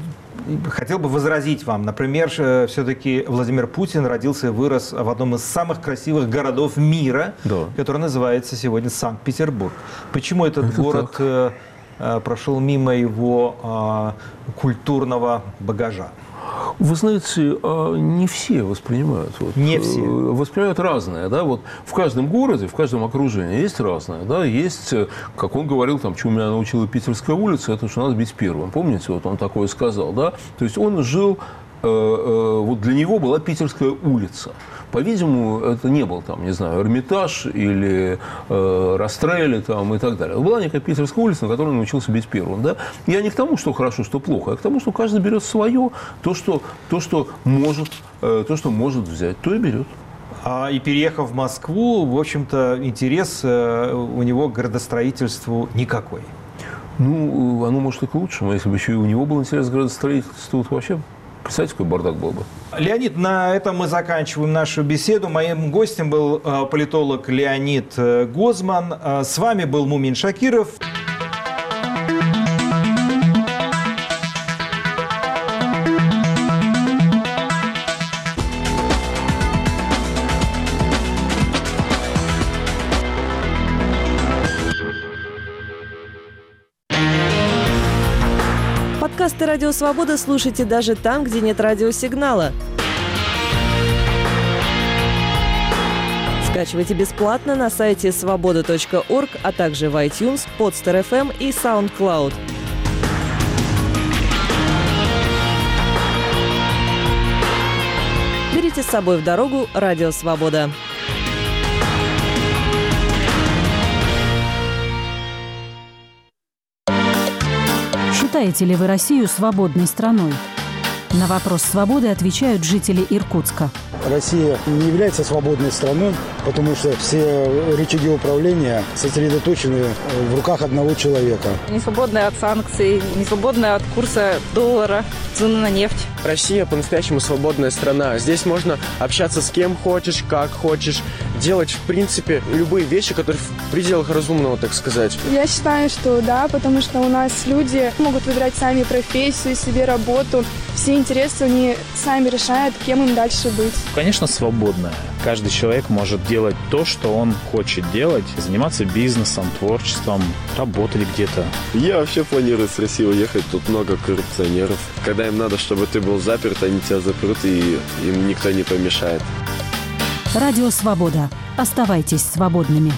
хотел бы возразить вам. Например, все-таки Владимир Путин родился и вырос в одном из самых красивых городов мира, да. который называется сегодня Санкт-Петербург. Почему этот Это город э, прошел мимо его э, культурного багажа? Вы знаете, не все воспринимают. Вот, не все. Воспринимают разное. Да? Вот в каждом городе, в каждом окружении есть разное. Да? Есть, как он говорил, там, чему меня научила Питерская улица, это что надо быть первым. Помните, вот он такое сказал. Да? То есть он жил, э, э, вот для него была Питерская улица. По-видимому, это не был, там, не знаю, Эрмитаж или э, Растрелли там, и так далее. Была некая Питерская улица, на которой он научился быть первым. Да? Я не к тому, что хорошо, что плохо, а к тому, что каждый берет свое, то, что, то, что, может, э, то, что может взять, то и берет. А, и переехав в Москву, в общем-то, интерес э, у него к градостроительству никакой. Ну, оно может и к лучшему. Если бы еще и у него был интерес к градостроительству, то вообще... Представьте, какой бардак был бы. Леонид, на этом мы заканчиваем нашу беседу. Моим гостем был э, политолог Леонид э, Гозман. Э, с вами был Мумин Шакиров. Подкасты «Радио Свобода» слушайте даже там, где нет радиосигнала. Скачивайте бесплатно на сайте свобода точка орг, а также в iTunes, Podster эф эм и SoundCloud. Берите с собой в дорогу «Радио Свобода». Считаете ли вы Россию свободной страной? На вопрос свободы отвечают жители Иркутска. Россия не является свободной страной, потому что все рычаги управления сосредоточены в руках одного человека. Не свободная от санкций, не свободная от курса доллара, цены на нефть. Россия по-настоящему свободная страна. Здесь можно общаться с кем хочешь, как хочешь, делать, в принципе, любые вещи, которые в пределах разумного, так сказать. Я считаю, что да, потому что у нас люди могут выбирать сами профессию, себе работу. Все интересы они сами решают, кем им дальше быть. Конечно, свободная. Каждый человек может делать то, что он хочет делать, заниматься бизнесом, творчеством, работать где-то. Я вообще планирую с России уехать, тут много коррупционеров. Когда им надо, чтобы ты был заперт, они тебя запрут, и им никто не помешает. Радио Свобода. Оставайтесь свободными.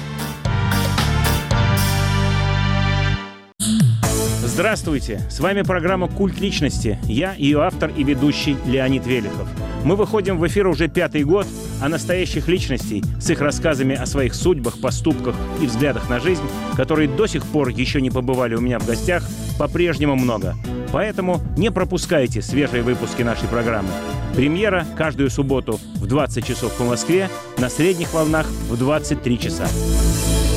Здравствуйте! С вами программа «Культ личности». Я ее автор и ведущий Леонид Велихов. Мы выходим в эфир уже пятый год, а настоящих личностей с их рассказами о своих судьбах, поступках и взглядах на жизнь, которые до сих пор еще не побывали у меня в гостях, по-прежнему много. Поэтому не пропускайте свежие выпуски нашей программы. Премьера каждую субботу в двадцать часов по Москве, на средних волнах в двадцать три часа.